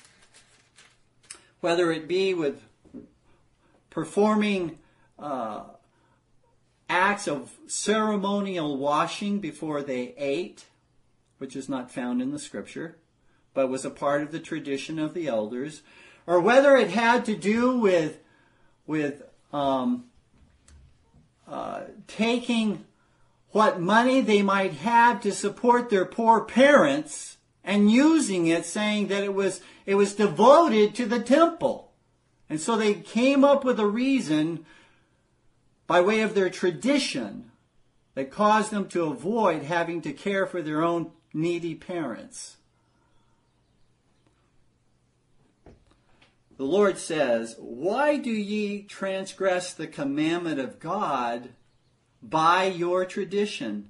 whether it be with performing uh, acts of ceremonial washing before they ate, which is not found in the Scripture, but was a part of the tradition of the elders, or whether it had to do with, with um, uh, taking what money they might have to support their poor parents and using it, saying that it was it was devoted to the temple. And so they came up with a reason by way of their tradition that caused them to avoid having to care for their own needy parents. The Lord says, "Why do ye transgress the commandment of God by your tradition?"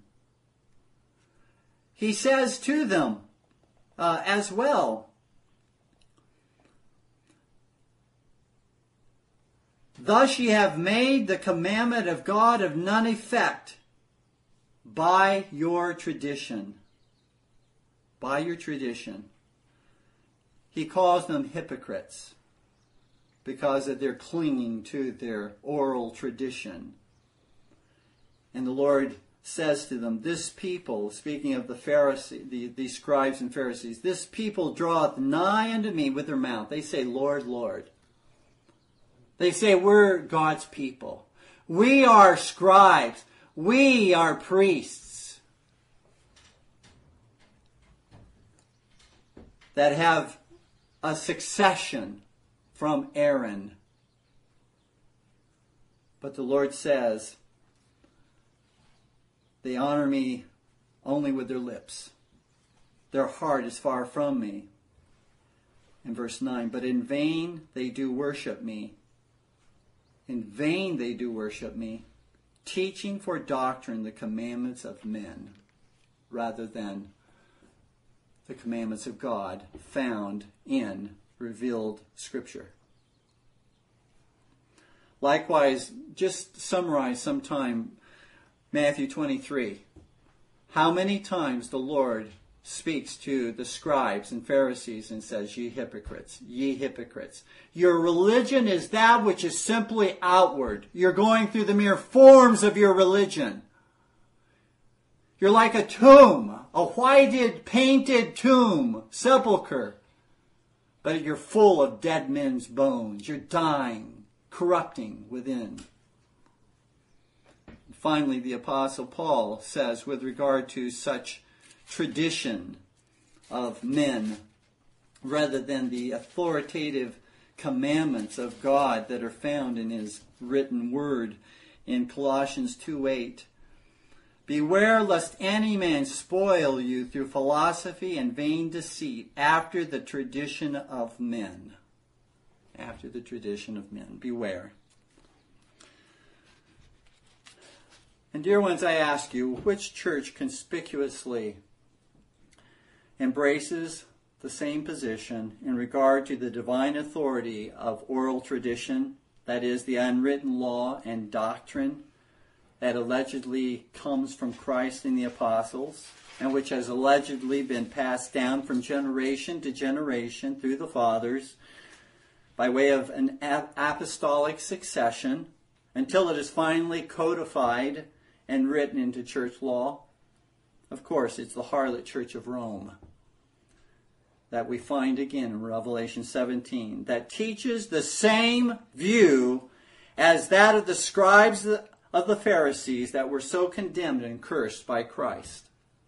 He says to them uh, as well, "Thus ye have made the commandment of God of none effect by your tradition." By your tradition. He calls them hypocrites because of their clinging to their oral tradition. And the Lord says to them, this people, speaking of the Pharisee, the, the scribes and Pharisees, this people draweth nigh unto me with their mouth. They say, Lord, Lord. They say, we're God's people. We are scribes. We are priests that have a succession from Aaron. But the Lord says, they honor me only with their lips. Their heart is far from me. In verse nine, but in vain they do worship me. In vain they do worship me, teaching for doctrine the commandments of men, rather than the commandments of God found in revealed Scripture. Likewise, just summarize sometime Matthew twenty-three. How many times the Lord speaks to the scribes and Pharisees and says, ye hypocrites, ye hypocrites. Your religion is that which is simply outward. You're going through the mere forms of your religion. You're like a tomb, a whited, painted tomb, sepulcher. But you're full of dead men's bones. You're dying, corrupting within. Finally, the Apostle Paul says with regard to such tradition of men rather than the authoritative commandments of God that are found in his written word in Colossians two eight. Beware lest any man spoil you through philosophy and vain deceit after the tradition of men. After the tradition of men. Beware. And dear ones, I ask you, which church conspicuously embraces the same position in regard to the divine authority of oral tradition, that is, the unwritten law and doctrine, that allegedly comes from Christ and the apostles, and which has allegedly been passed down from generation to generation through the fathers by way of an apostolic succession until it is finally codified and written into church law. Of course, it's the harlot church of Rome that we find again in Revelation seventeen, that teaches the same view as that of the scribes of the Pharisees that were so condemned and cursed by Christ.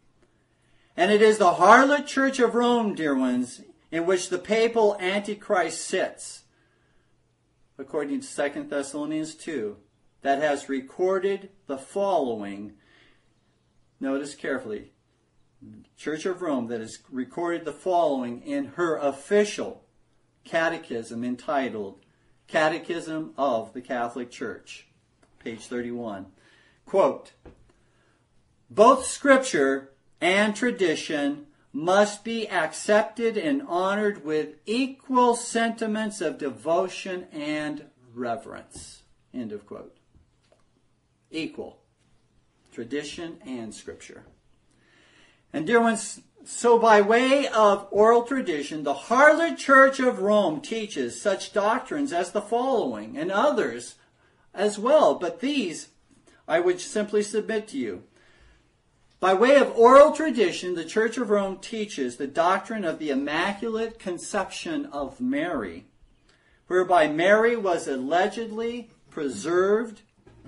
And it is the harlot church of Rome, dear ones, in which the papal Antichrist sits, according to Second Thessalonians two, that has recorded the following. Notice carefully. Church of Rome that has recorded the following in her official catechism entitled Catechism of the Catholic Church, page thirty-one. Quote, "Both Scripture and tradition must be accepted and honored with equal sentiments of devotion and reverence." End of quote. Equal. Tradition and Scripture. And dear ones, so by way of oral tradition, the harlot church of Rome teaches such doctrines as the following, and others as well, but these I would simply submit to you. By way of oral tradition, the Church of Rome teaches the doctrine of the Immaculate Conception of Mary, whereby Mary was allegedly preserved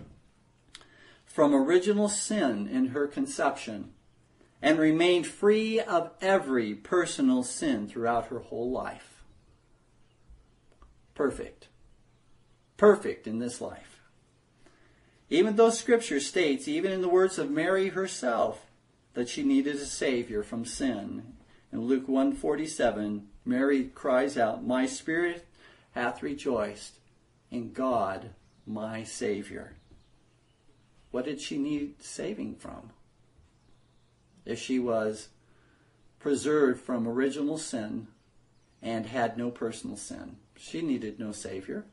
from original sin in her conception and remained free of every personal sin throughout her whole life. Perfect. Perfect in this life. Even though Scripture states, even in the words of Mary herself, that she needed a Savior from sin. In Luke one forty-seven, Mary cries out, "My spirit hath rejoiced in God my Savior." What did she need saving from? If she was preserved from original sin and had no personal sin, she needed no Savior.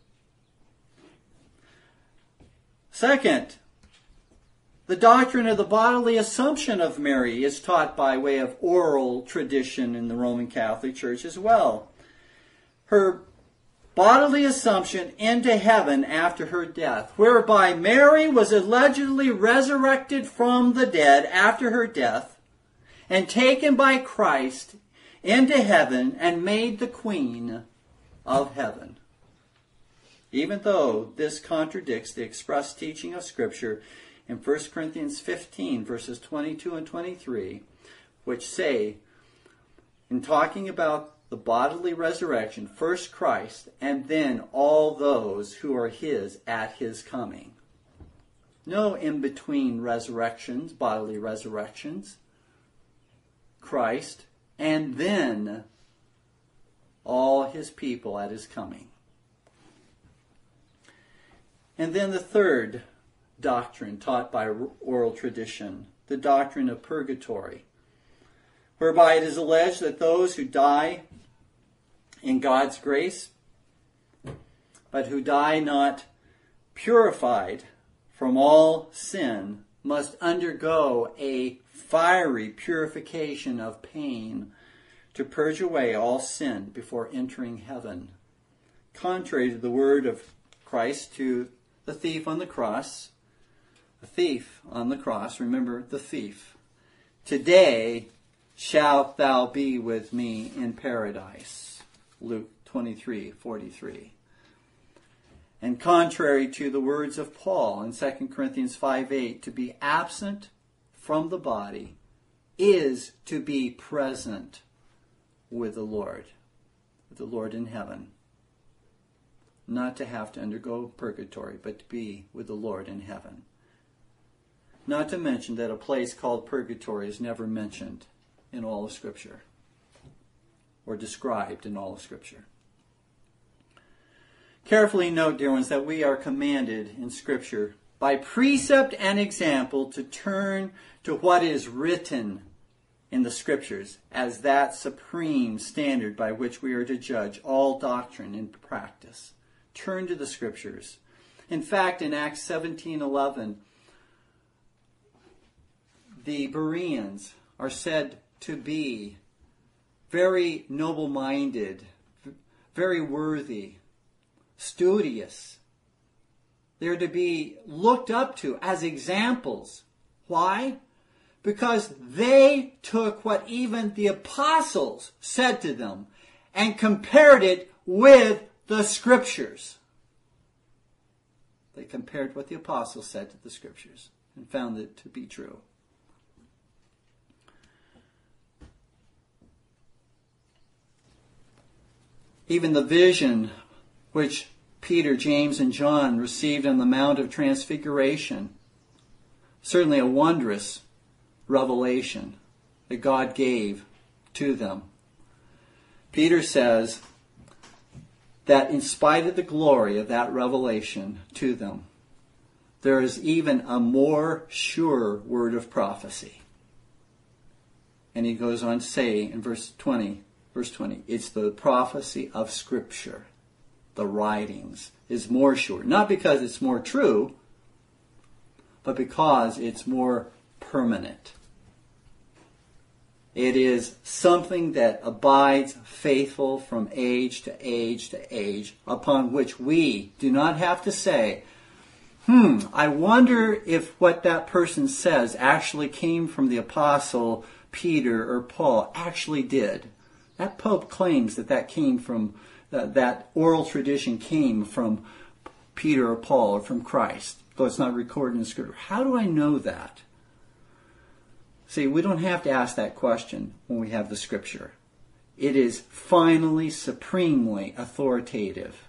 Second, the doctrine of the bodily assumption of Mary is taught by way of oral tradition in the Roman Catholic Church as well. Her bodily assumption into heaven after her death, whereby Mary was allegedly resurrected from the dead after her death and taken by Christ into heaven and made the queen of heaven. Even though this contradicts the express teaching of Scripture in First Corinthians fifteen, verses twenty-two and twenty-three, which say, in talking about the bodily resurrection, first Christ, and then all those who are His at His coming. No in-between resurrections, bodily resurrections. Christ, and then all His people at His coming. And then the third doctrine taught by oral tradition, the doctrine of purgatory, whereby it is alleged that those who die in God's grace, but who die not purified from all sin, must undergo a fiery purification of pain to purge away all sin before entering heaven. Contrary to the word of Christ to the thief on the cross, the thief on the cross, remember the thief, "Today shalt thou be with me in paradise." Luke twenty-three forty-three. And contrary to the words of Paul in Second Corinthians five eight, to be absent from the body is to be present with the Lord, with the Lord in heaven. Not to have to undergo purgatory, but to be with the Lord in heaven. Not to mention that a place called purgatory is never mentioned in all of Scripture, or described in all of Scripture. Carefully note, dear ones, that we are commanded in Scripture by precept and example to turn to what is written in the Scriptures as that supreme standard by which we are to judge all doctrine and practice. Turn to the Scriptures. In fact, in Acts seventeen eleven, the Bereans are said to be very noble-minded, very worthy, studious. They're to be looked up to as examples. Why? Because they took what even the apostles said to them and compared it with the Scriptures. They compared what the apostles said to the Scriptures and found it to be true. Even the vision which Peter, James, and John received on the Mount of Transfiguration, certainly a wondrous revelation that God gave to them. Peter says that in spite of the glory of that revelation to them, there is even a more sure word of prophecy. And he goes on to say in verse twenty, verse twenty, it's the prophecy of Scripture. The writings is more sure. Not because it's more true, but because it's more permanent. It is something that abides faithful from age to age to age, upon which we do not have to say, hmm, I wonder if what that person says actually came from the apostle Peter or Paul. Actually did. That Pope claims that that came from, uh, that oral tradition came from Peter or Paul or from Christ, though it's not recorded in Scripture. How do I know that? See, we don't have to ask that question when we have the Scripture. It is finally, supremely authoritative.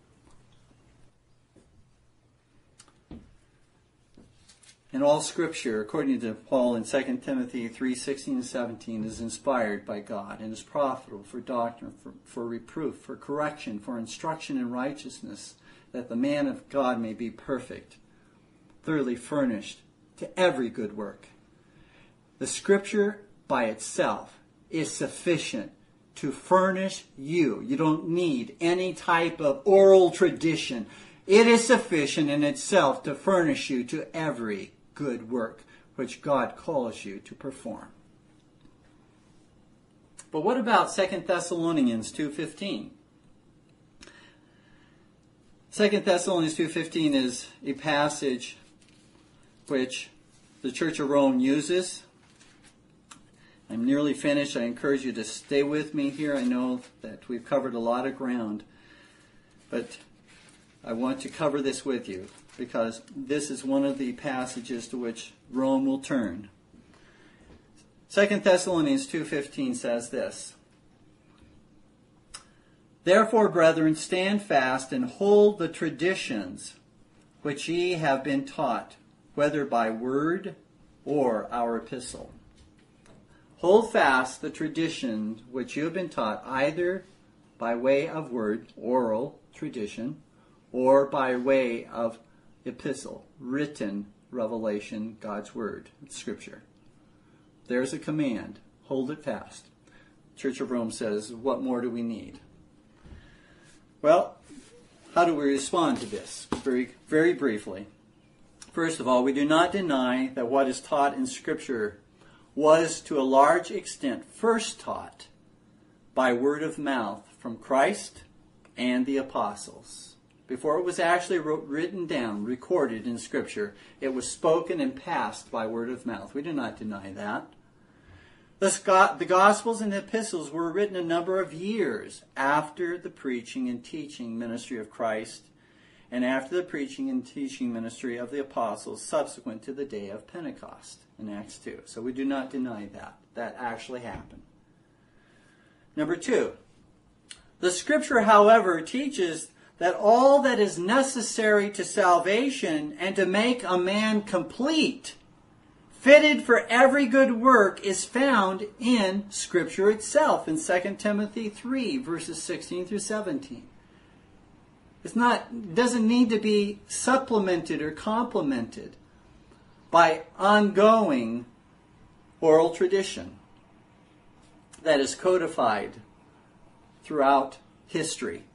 And all Scripture, according to Paul in Second Timothy three sixteen and seventeen, is inspired by God and is profitable for doctrine, for, for reproof, for correction, for instruction in righteousness, that the man of God may be perfect, thoroughly furnished to every good work. The Scripture by itself is sufficient to furnish you. You don't need any type of oral tradition. It is sufficient in itself to furnish you to every good work which God calls you to perform. But what about Second Thessalonians two fifteen? Second Thessalonians two fifteen is a passage which the Church of Rome uses. I'm nearly finished. I encourage you to stay with me here. I know that we've covered a lot of ground, but I want to cover this with you because this is one of the passages to which Rome will turn. Second Thessalonians two fifteen says this, "Therefore, brethren, stand fast and hold the traditions which ye have been taught, whether by word or our epistle." Hold fast the tradition which you have been taught, either by way of word, oral tradition, or by way of epistle, written revelation, God's word, Scripture. There's a command. Hold it fast. Church of Rome says, what more do we need? Well, how do we respond to this? Very, very briefly. First of all, we do not deny that what is taught in Scripture was to a large extent first taught by word of mouth from Christ and the apostles. Before it was actually wrote, written down, recorded in Scripture, it was spoken and passed by word of mouth. We do not deny that. The, Scot- the Gospels and the Epistles were written a number of years after the preaching and teaching ministry of Christ and after the preaching and teaching ministry of the apostles subsequent to the day of Pentecost in Acts two. So we do not deny that. That actually happened. Number two, the Scripture, however, teaches that all that is necessary to salvation and to make a man complete, fitted for every good work, is found in Scripture itself in Second Timothy three, verses sixteen through seventeen. It's not, doesn't need to be supplemented or complemented by ongoing oral tradition that is codified throughout history.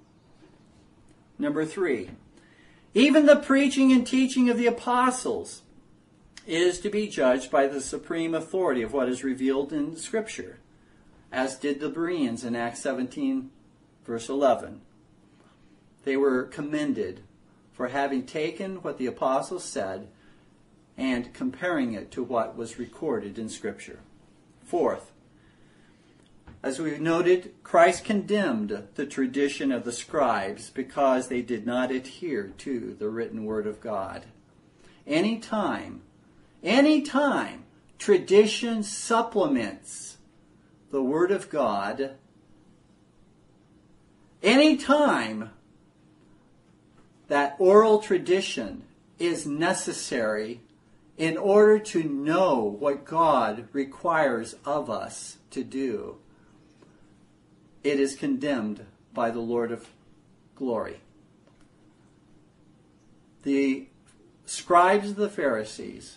Number three, even the preaching and teaching of the apostles is to be judged by the supreme authority of what is revealed in Scripture, as did the Bereans in Acts seventeen, verse eleven. They were commended for having taken what the apostles said and comparing it to what was recorded in Scripture. Fourth, as we noted, Christ condemned the tradition of the scribes because they did not adhere to the written word of God. Any time, any time tradition supplements the word of God, any time that oral tradition is necessary in order to know what God requires of us to do, it is condemned by the Lord of glory. The scribes of the Pharisees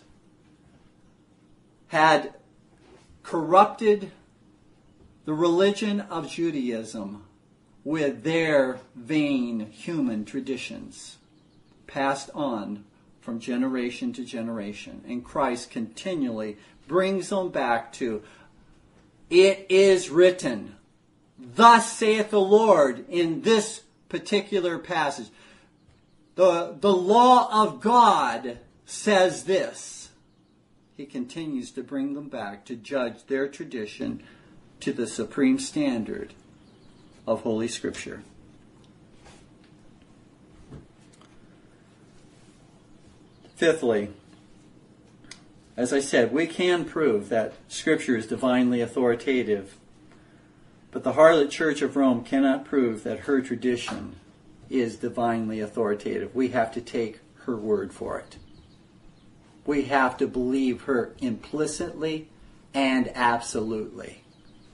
had corrupted the religion of Judaism with their vain human traditions passed on from generation to generation. And Christ continually brings them back to, it is written, thus saith the Lord in this particular passage. The, the law of God says this. He continues to bring them back to judge their tradition to the supreme standard of Holy Scripture. Fifthly, as I said, we can prove that Scripture is divinely authoritative, but the harlot Church of Rome cannot prove that her tradition is divinely authoritative. We have to take her word for it. We have to believe her implicitly and absolutely.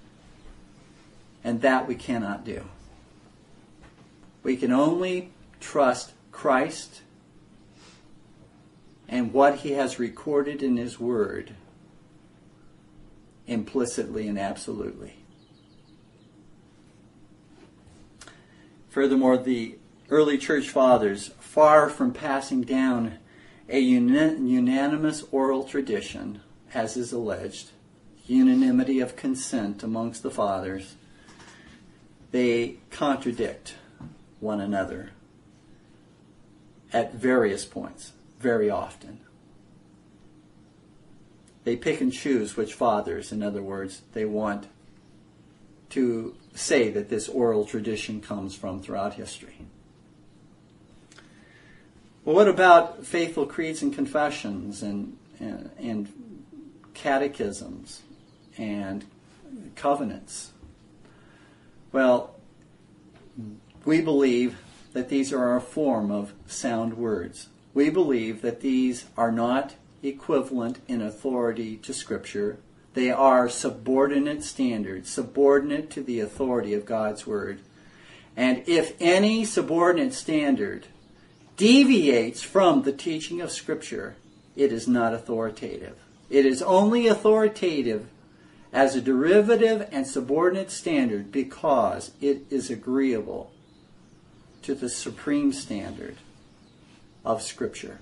And that we cannot do. We can only trust Christ and what he has recorded in his word implicitly and absolutely. Furthermore, the early church fathers, far from passing down a uni- unanimous oral tradition, as is alleged, unanimity of consent amongst the fathers, they contradict one another at various points, very often. They pick and choose which fathers, in other words, they want to say that this oral tradition comes from throughout history. Well, what about faithful creeds and confessions and, and, and catechisms and covenants? Well, we believe that these are a form of sound words. We believe that these are not equivalent in authority to Scripture. They are subordinate standards, subordinate to the authority of God's Word. And if any subordinate standard deviates from the teaching of Scripture, it is not authoritative. It is only authoritative as a derivative and subordinate standard because it is agreeable to the supreme standard of Scripture.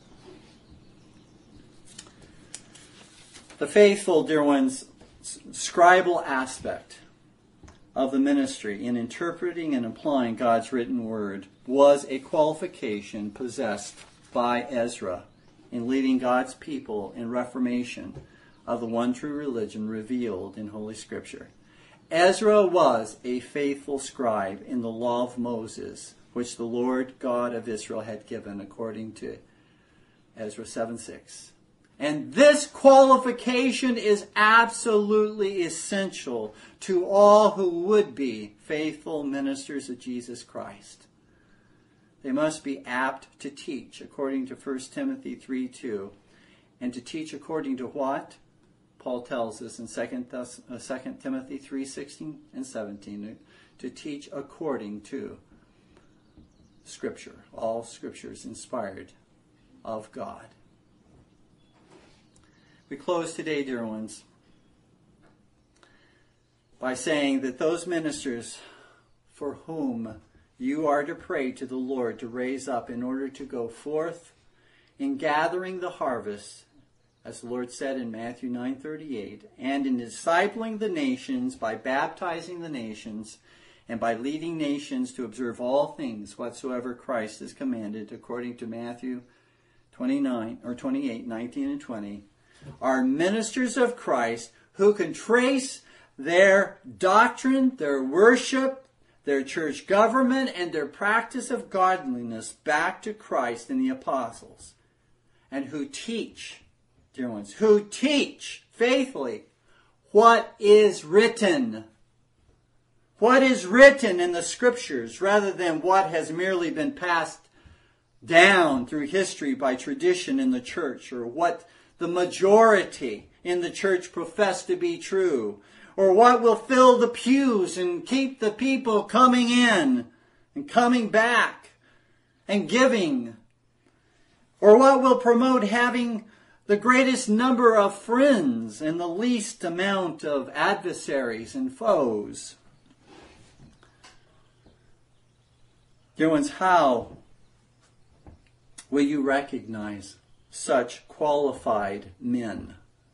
The faithful, dear ones, scribal aspect of the ministry in interpreting and applying God's written word was a qualification possessed by Ezra in leading God's people in reformation of the one true religion revealed in Holy Scripture. Ezra was a faithful scribe in the law of Moses, which the Lord God of Israel had given according to Ezra seven six. And this qualification is absolutely essential to all who would be faithful ministers of Jesus Christ. They must be apt to teach according to First Timothy three two. And to teach according to what? Paul tells us in Second Timothy three sixteen and seventeen. To teach according to Scripture. All Scripture is inspired of God. We close today, dear ones, by saying that those ministers for whom you are to pray to the Lord to raise up in order to go forth in gathering the harvest as the Lord said in Matthew nine thirty-eight, and in discipling the nations by baptizing the nations and by leading nations to observe all things whatsoever Christ has commanded, according to Matthew twenty-nine or twenty-eight, nineteen and twenty, are ministers of Christ who can trace their doctrine, their worship, their church government, and their practice of godliness back to Christ and the apostles, and who teach, dear ones, who teach faithfully what is written. What is written in the Scriptures, rather than what has merely been passed down through history by tradition in the church, or what the majority in the church profess to be true, or what will fill the pews and keep the people coming in and coming back and giving, or what will promote having the greatest number of friends and the least amount of adversaries and foes. Dear ones, how will you recognize such qualified men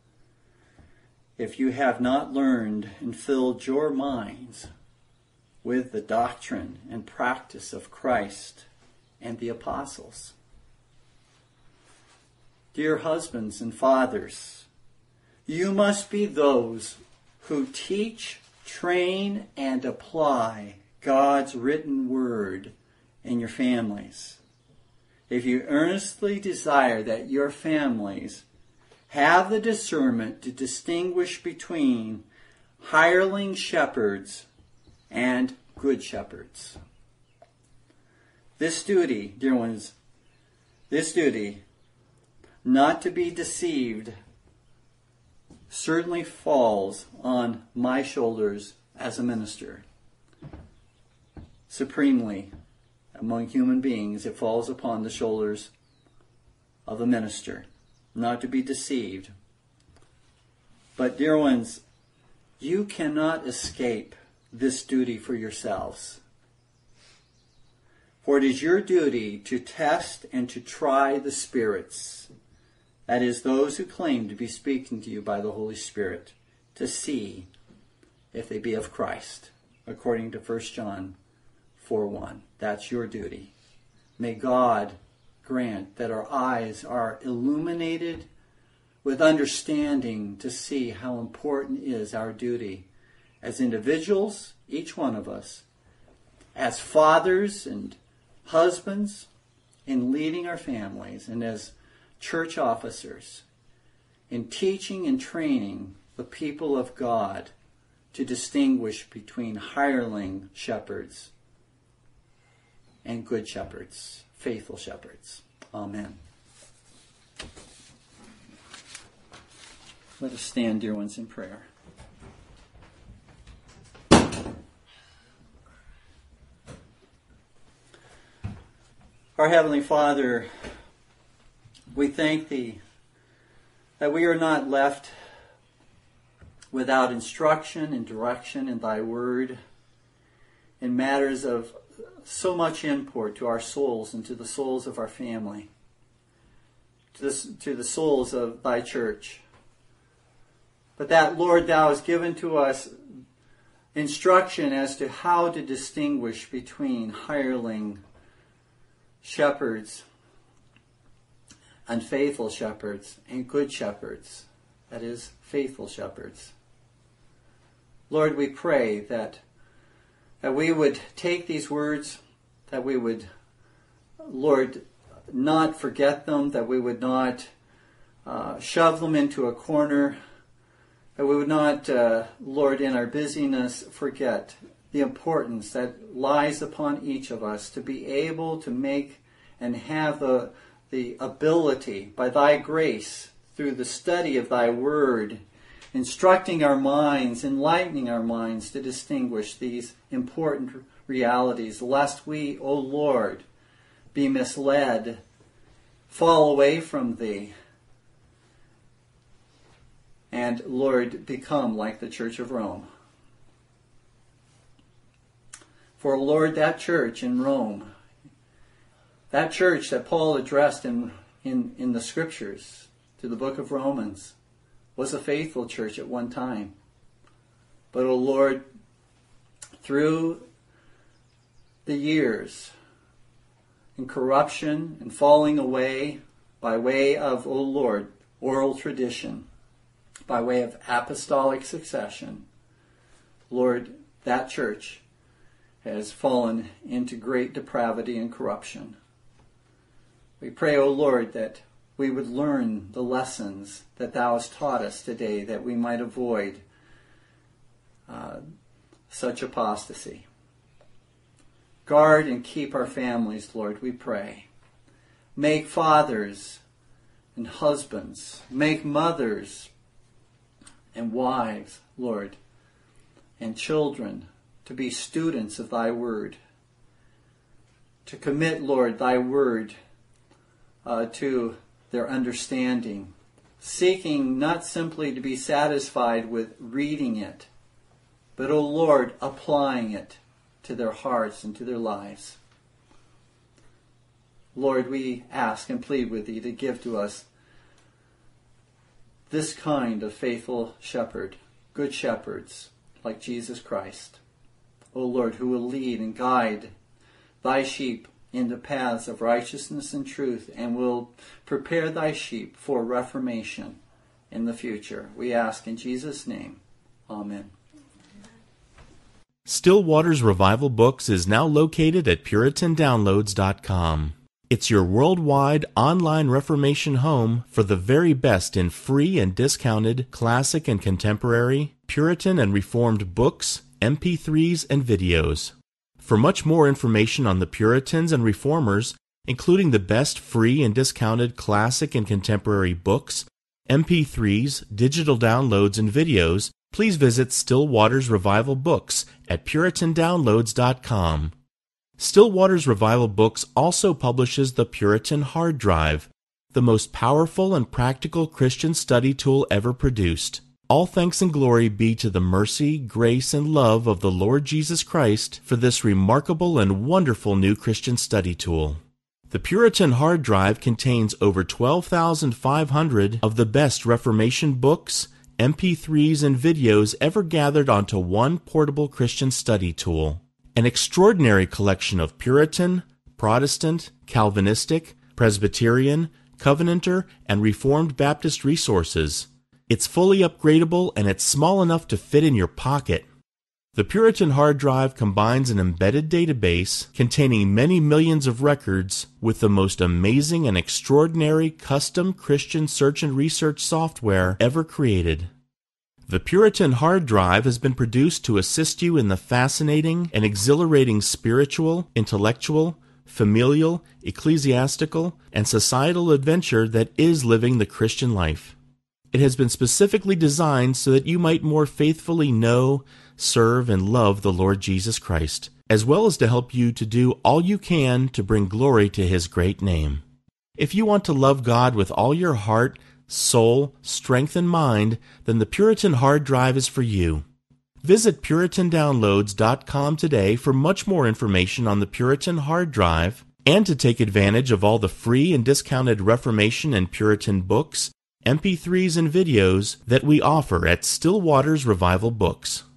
if you have not learned and filled your minds with the doctrine and practice of Christ and the apostles? Dear husbands and fathers, you must be those who teach, train, and apply God's written word in your families. If you earnestly desire that your families have the discernment to distinguish between hireling shepherds and good shepherds. This duty, dear ones, this duty, not to be deceived, certainly falls on my shoulders as a minister. Supremely, among human beings, it falls upon the shoulders of a minister, not to be deceived. But, dear ones, you cannot escape this duty for yourselves. For it is your duty to test and to try the spirits, that is, those who claim to be speaking to you by the Holy Spirit, to see if they be of Christ, according to First John four one. That's your duty. May God grant that our eyes are illuminated with understanding to see how important is our duty as individuals, each one of us, as fathers and husbands in leading our families, and as church officers in teaching and training the people of God to distinguish between hireling shepherds and good shepherds, faithful shepherds. Amen. Let us stand, dear ones, in prayer. Our Heavenly Father, we thank Thee that we are not left without instruction and direction in Thy Word in matters of so much import to our souls and to the souls of our family, to the, to the souls of Thy church. But that, Lord, Thou hast given to us instruction as to how to distinguish between hireling shepherds and faithful shepherds and good shepherds, that is, faithful shepherds. Lord, we pray that, that we would take these words, that we would, Lord, not forget them, that we would not uh, shove them into a corner, that we would not, uh, Lord, in our busyness, forget the importance that lies upon each of us to be able to make and have the, the ability, by Thy grace, through the study of Thy Word, instructing our minds, enlightening our minds to distinguish these important realities, lest we, O Lord, be misled, fall away from Thee, and, Lord, become like the Church of Rome. For, Lord, that church in Rome, that church that Paul addressed in, in, in the Scriptures, to the book of Romans, was a faithful church at one time. But, O Lord, through the years, in corruption and falling away by way of, O Lord, oral tradition, by way of apostolic succession, Lord, that church has fallen into great depravity and corruption. We pray, O Lord, that we would learn the lessons that Thou hast taught us today, that we might avoid uh, such apostasy. Guard and keep our families, Lord, we pray. Make fathers and husbands, make mothers and wives, Lord, and children to be students of Thy Word, to commit, Lord, Thy Word uh, to their understanding, seeking not simply to be satisfied with reading it, but, O Lord, applying it to their hearts and to their lives. Lord, we ask and plead with Thee to give to us this kind of faithful shepherd, good shepherds like Jesus Christ. O Lord, who will lead and guide Thy sheep into paths of righteousness and truth, and will prepare Thy sheep for reformation in the future. We ask in Jesus' name. Amen. Still Waters Revival Books is now located at Puritan Downloads dot com. It's your worldwide online Reformation home for the very best in free and discounted classic and contemporary, Puritan and Reformed books, M P threes, and videos. For much more information on the Puritans and Reformers, including the best free and discounted classic and contemporary books, M P threes, digital downloads, and videos, please visit Still Waters Revival Books at Puritan Downloads dot com. Still Waters Revival Books also publishes the Puritan Hard Drive, the most powerful and practical Christian study tool ever produced. All thanks and glory be to the mercy, grace, and love of the Lord Jesus Christ for this remarkable and wonderful new Christian study tool. The Puritan Hard Drive contains over twelve thousand five hundred of the best Reformation books, M P threes, and videos ever gathered onto one portable Christian study tool. An extraordinary collection of Puritan, Protestant, Calvinistic, Presbyterian, Covenanter, and Reformed Baptist resources. It's fully upgradable and it's small enough to fit in your pocket. The Puritan Hard Drive combines an embedded database containing many millions of records with the most amazing and extraordinary custom Christian search and research software ever created. The Puritan Hard Drive has been produced to assist you in the fascinating and exhilarating spiritual, intellectual, familial, ecclesiastical, and societal adventure that is living the Christian life. It has been specifically designed so that you might more faithfully know, serve, and love the Lord Jesus Christ, as well as to help you to do all you can to bring glory to His great name. If you want to love God with all your heart, soul, strength, and mind, then the Puritan Hard Drive is for you. Visit Puritan Downloads dot com today for much more information on the Puritan Hard Drive and to take advantage of all the free and discounted Reformation and Puritan books, M P threes, and videos that we offer at Still Waters Revival Books.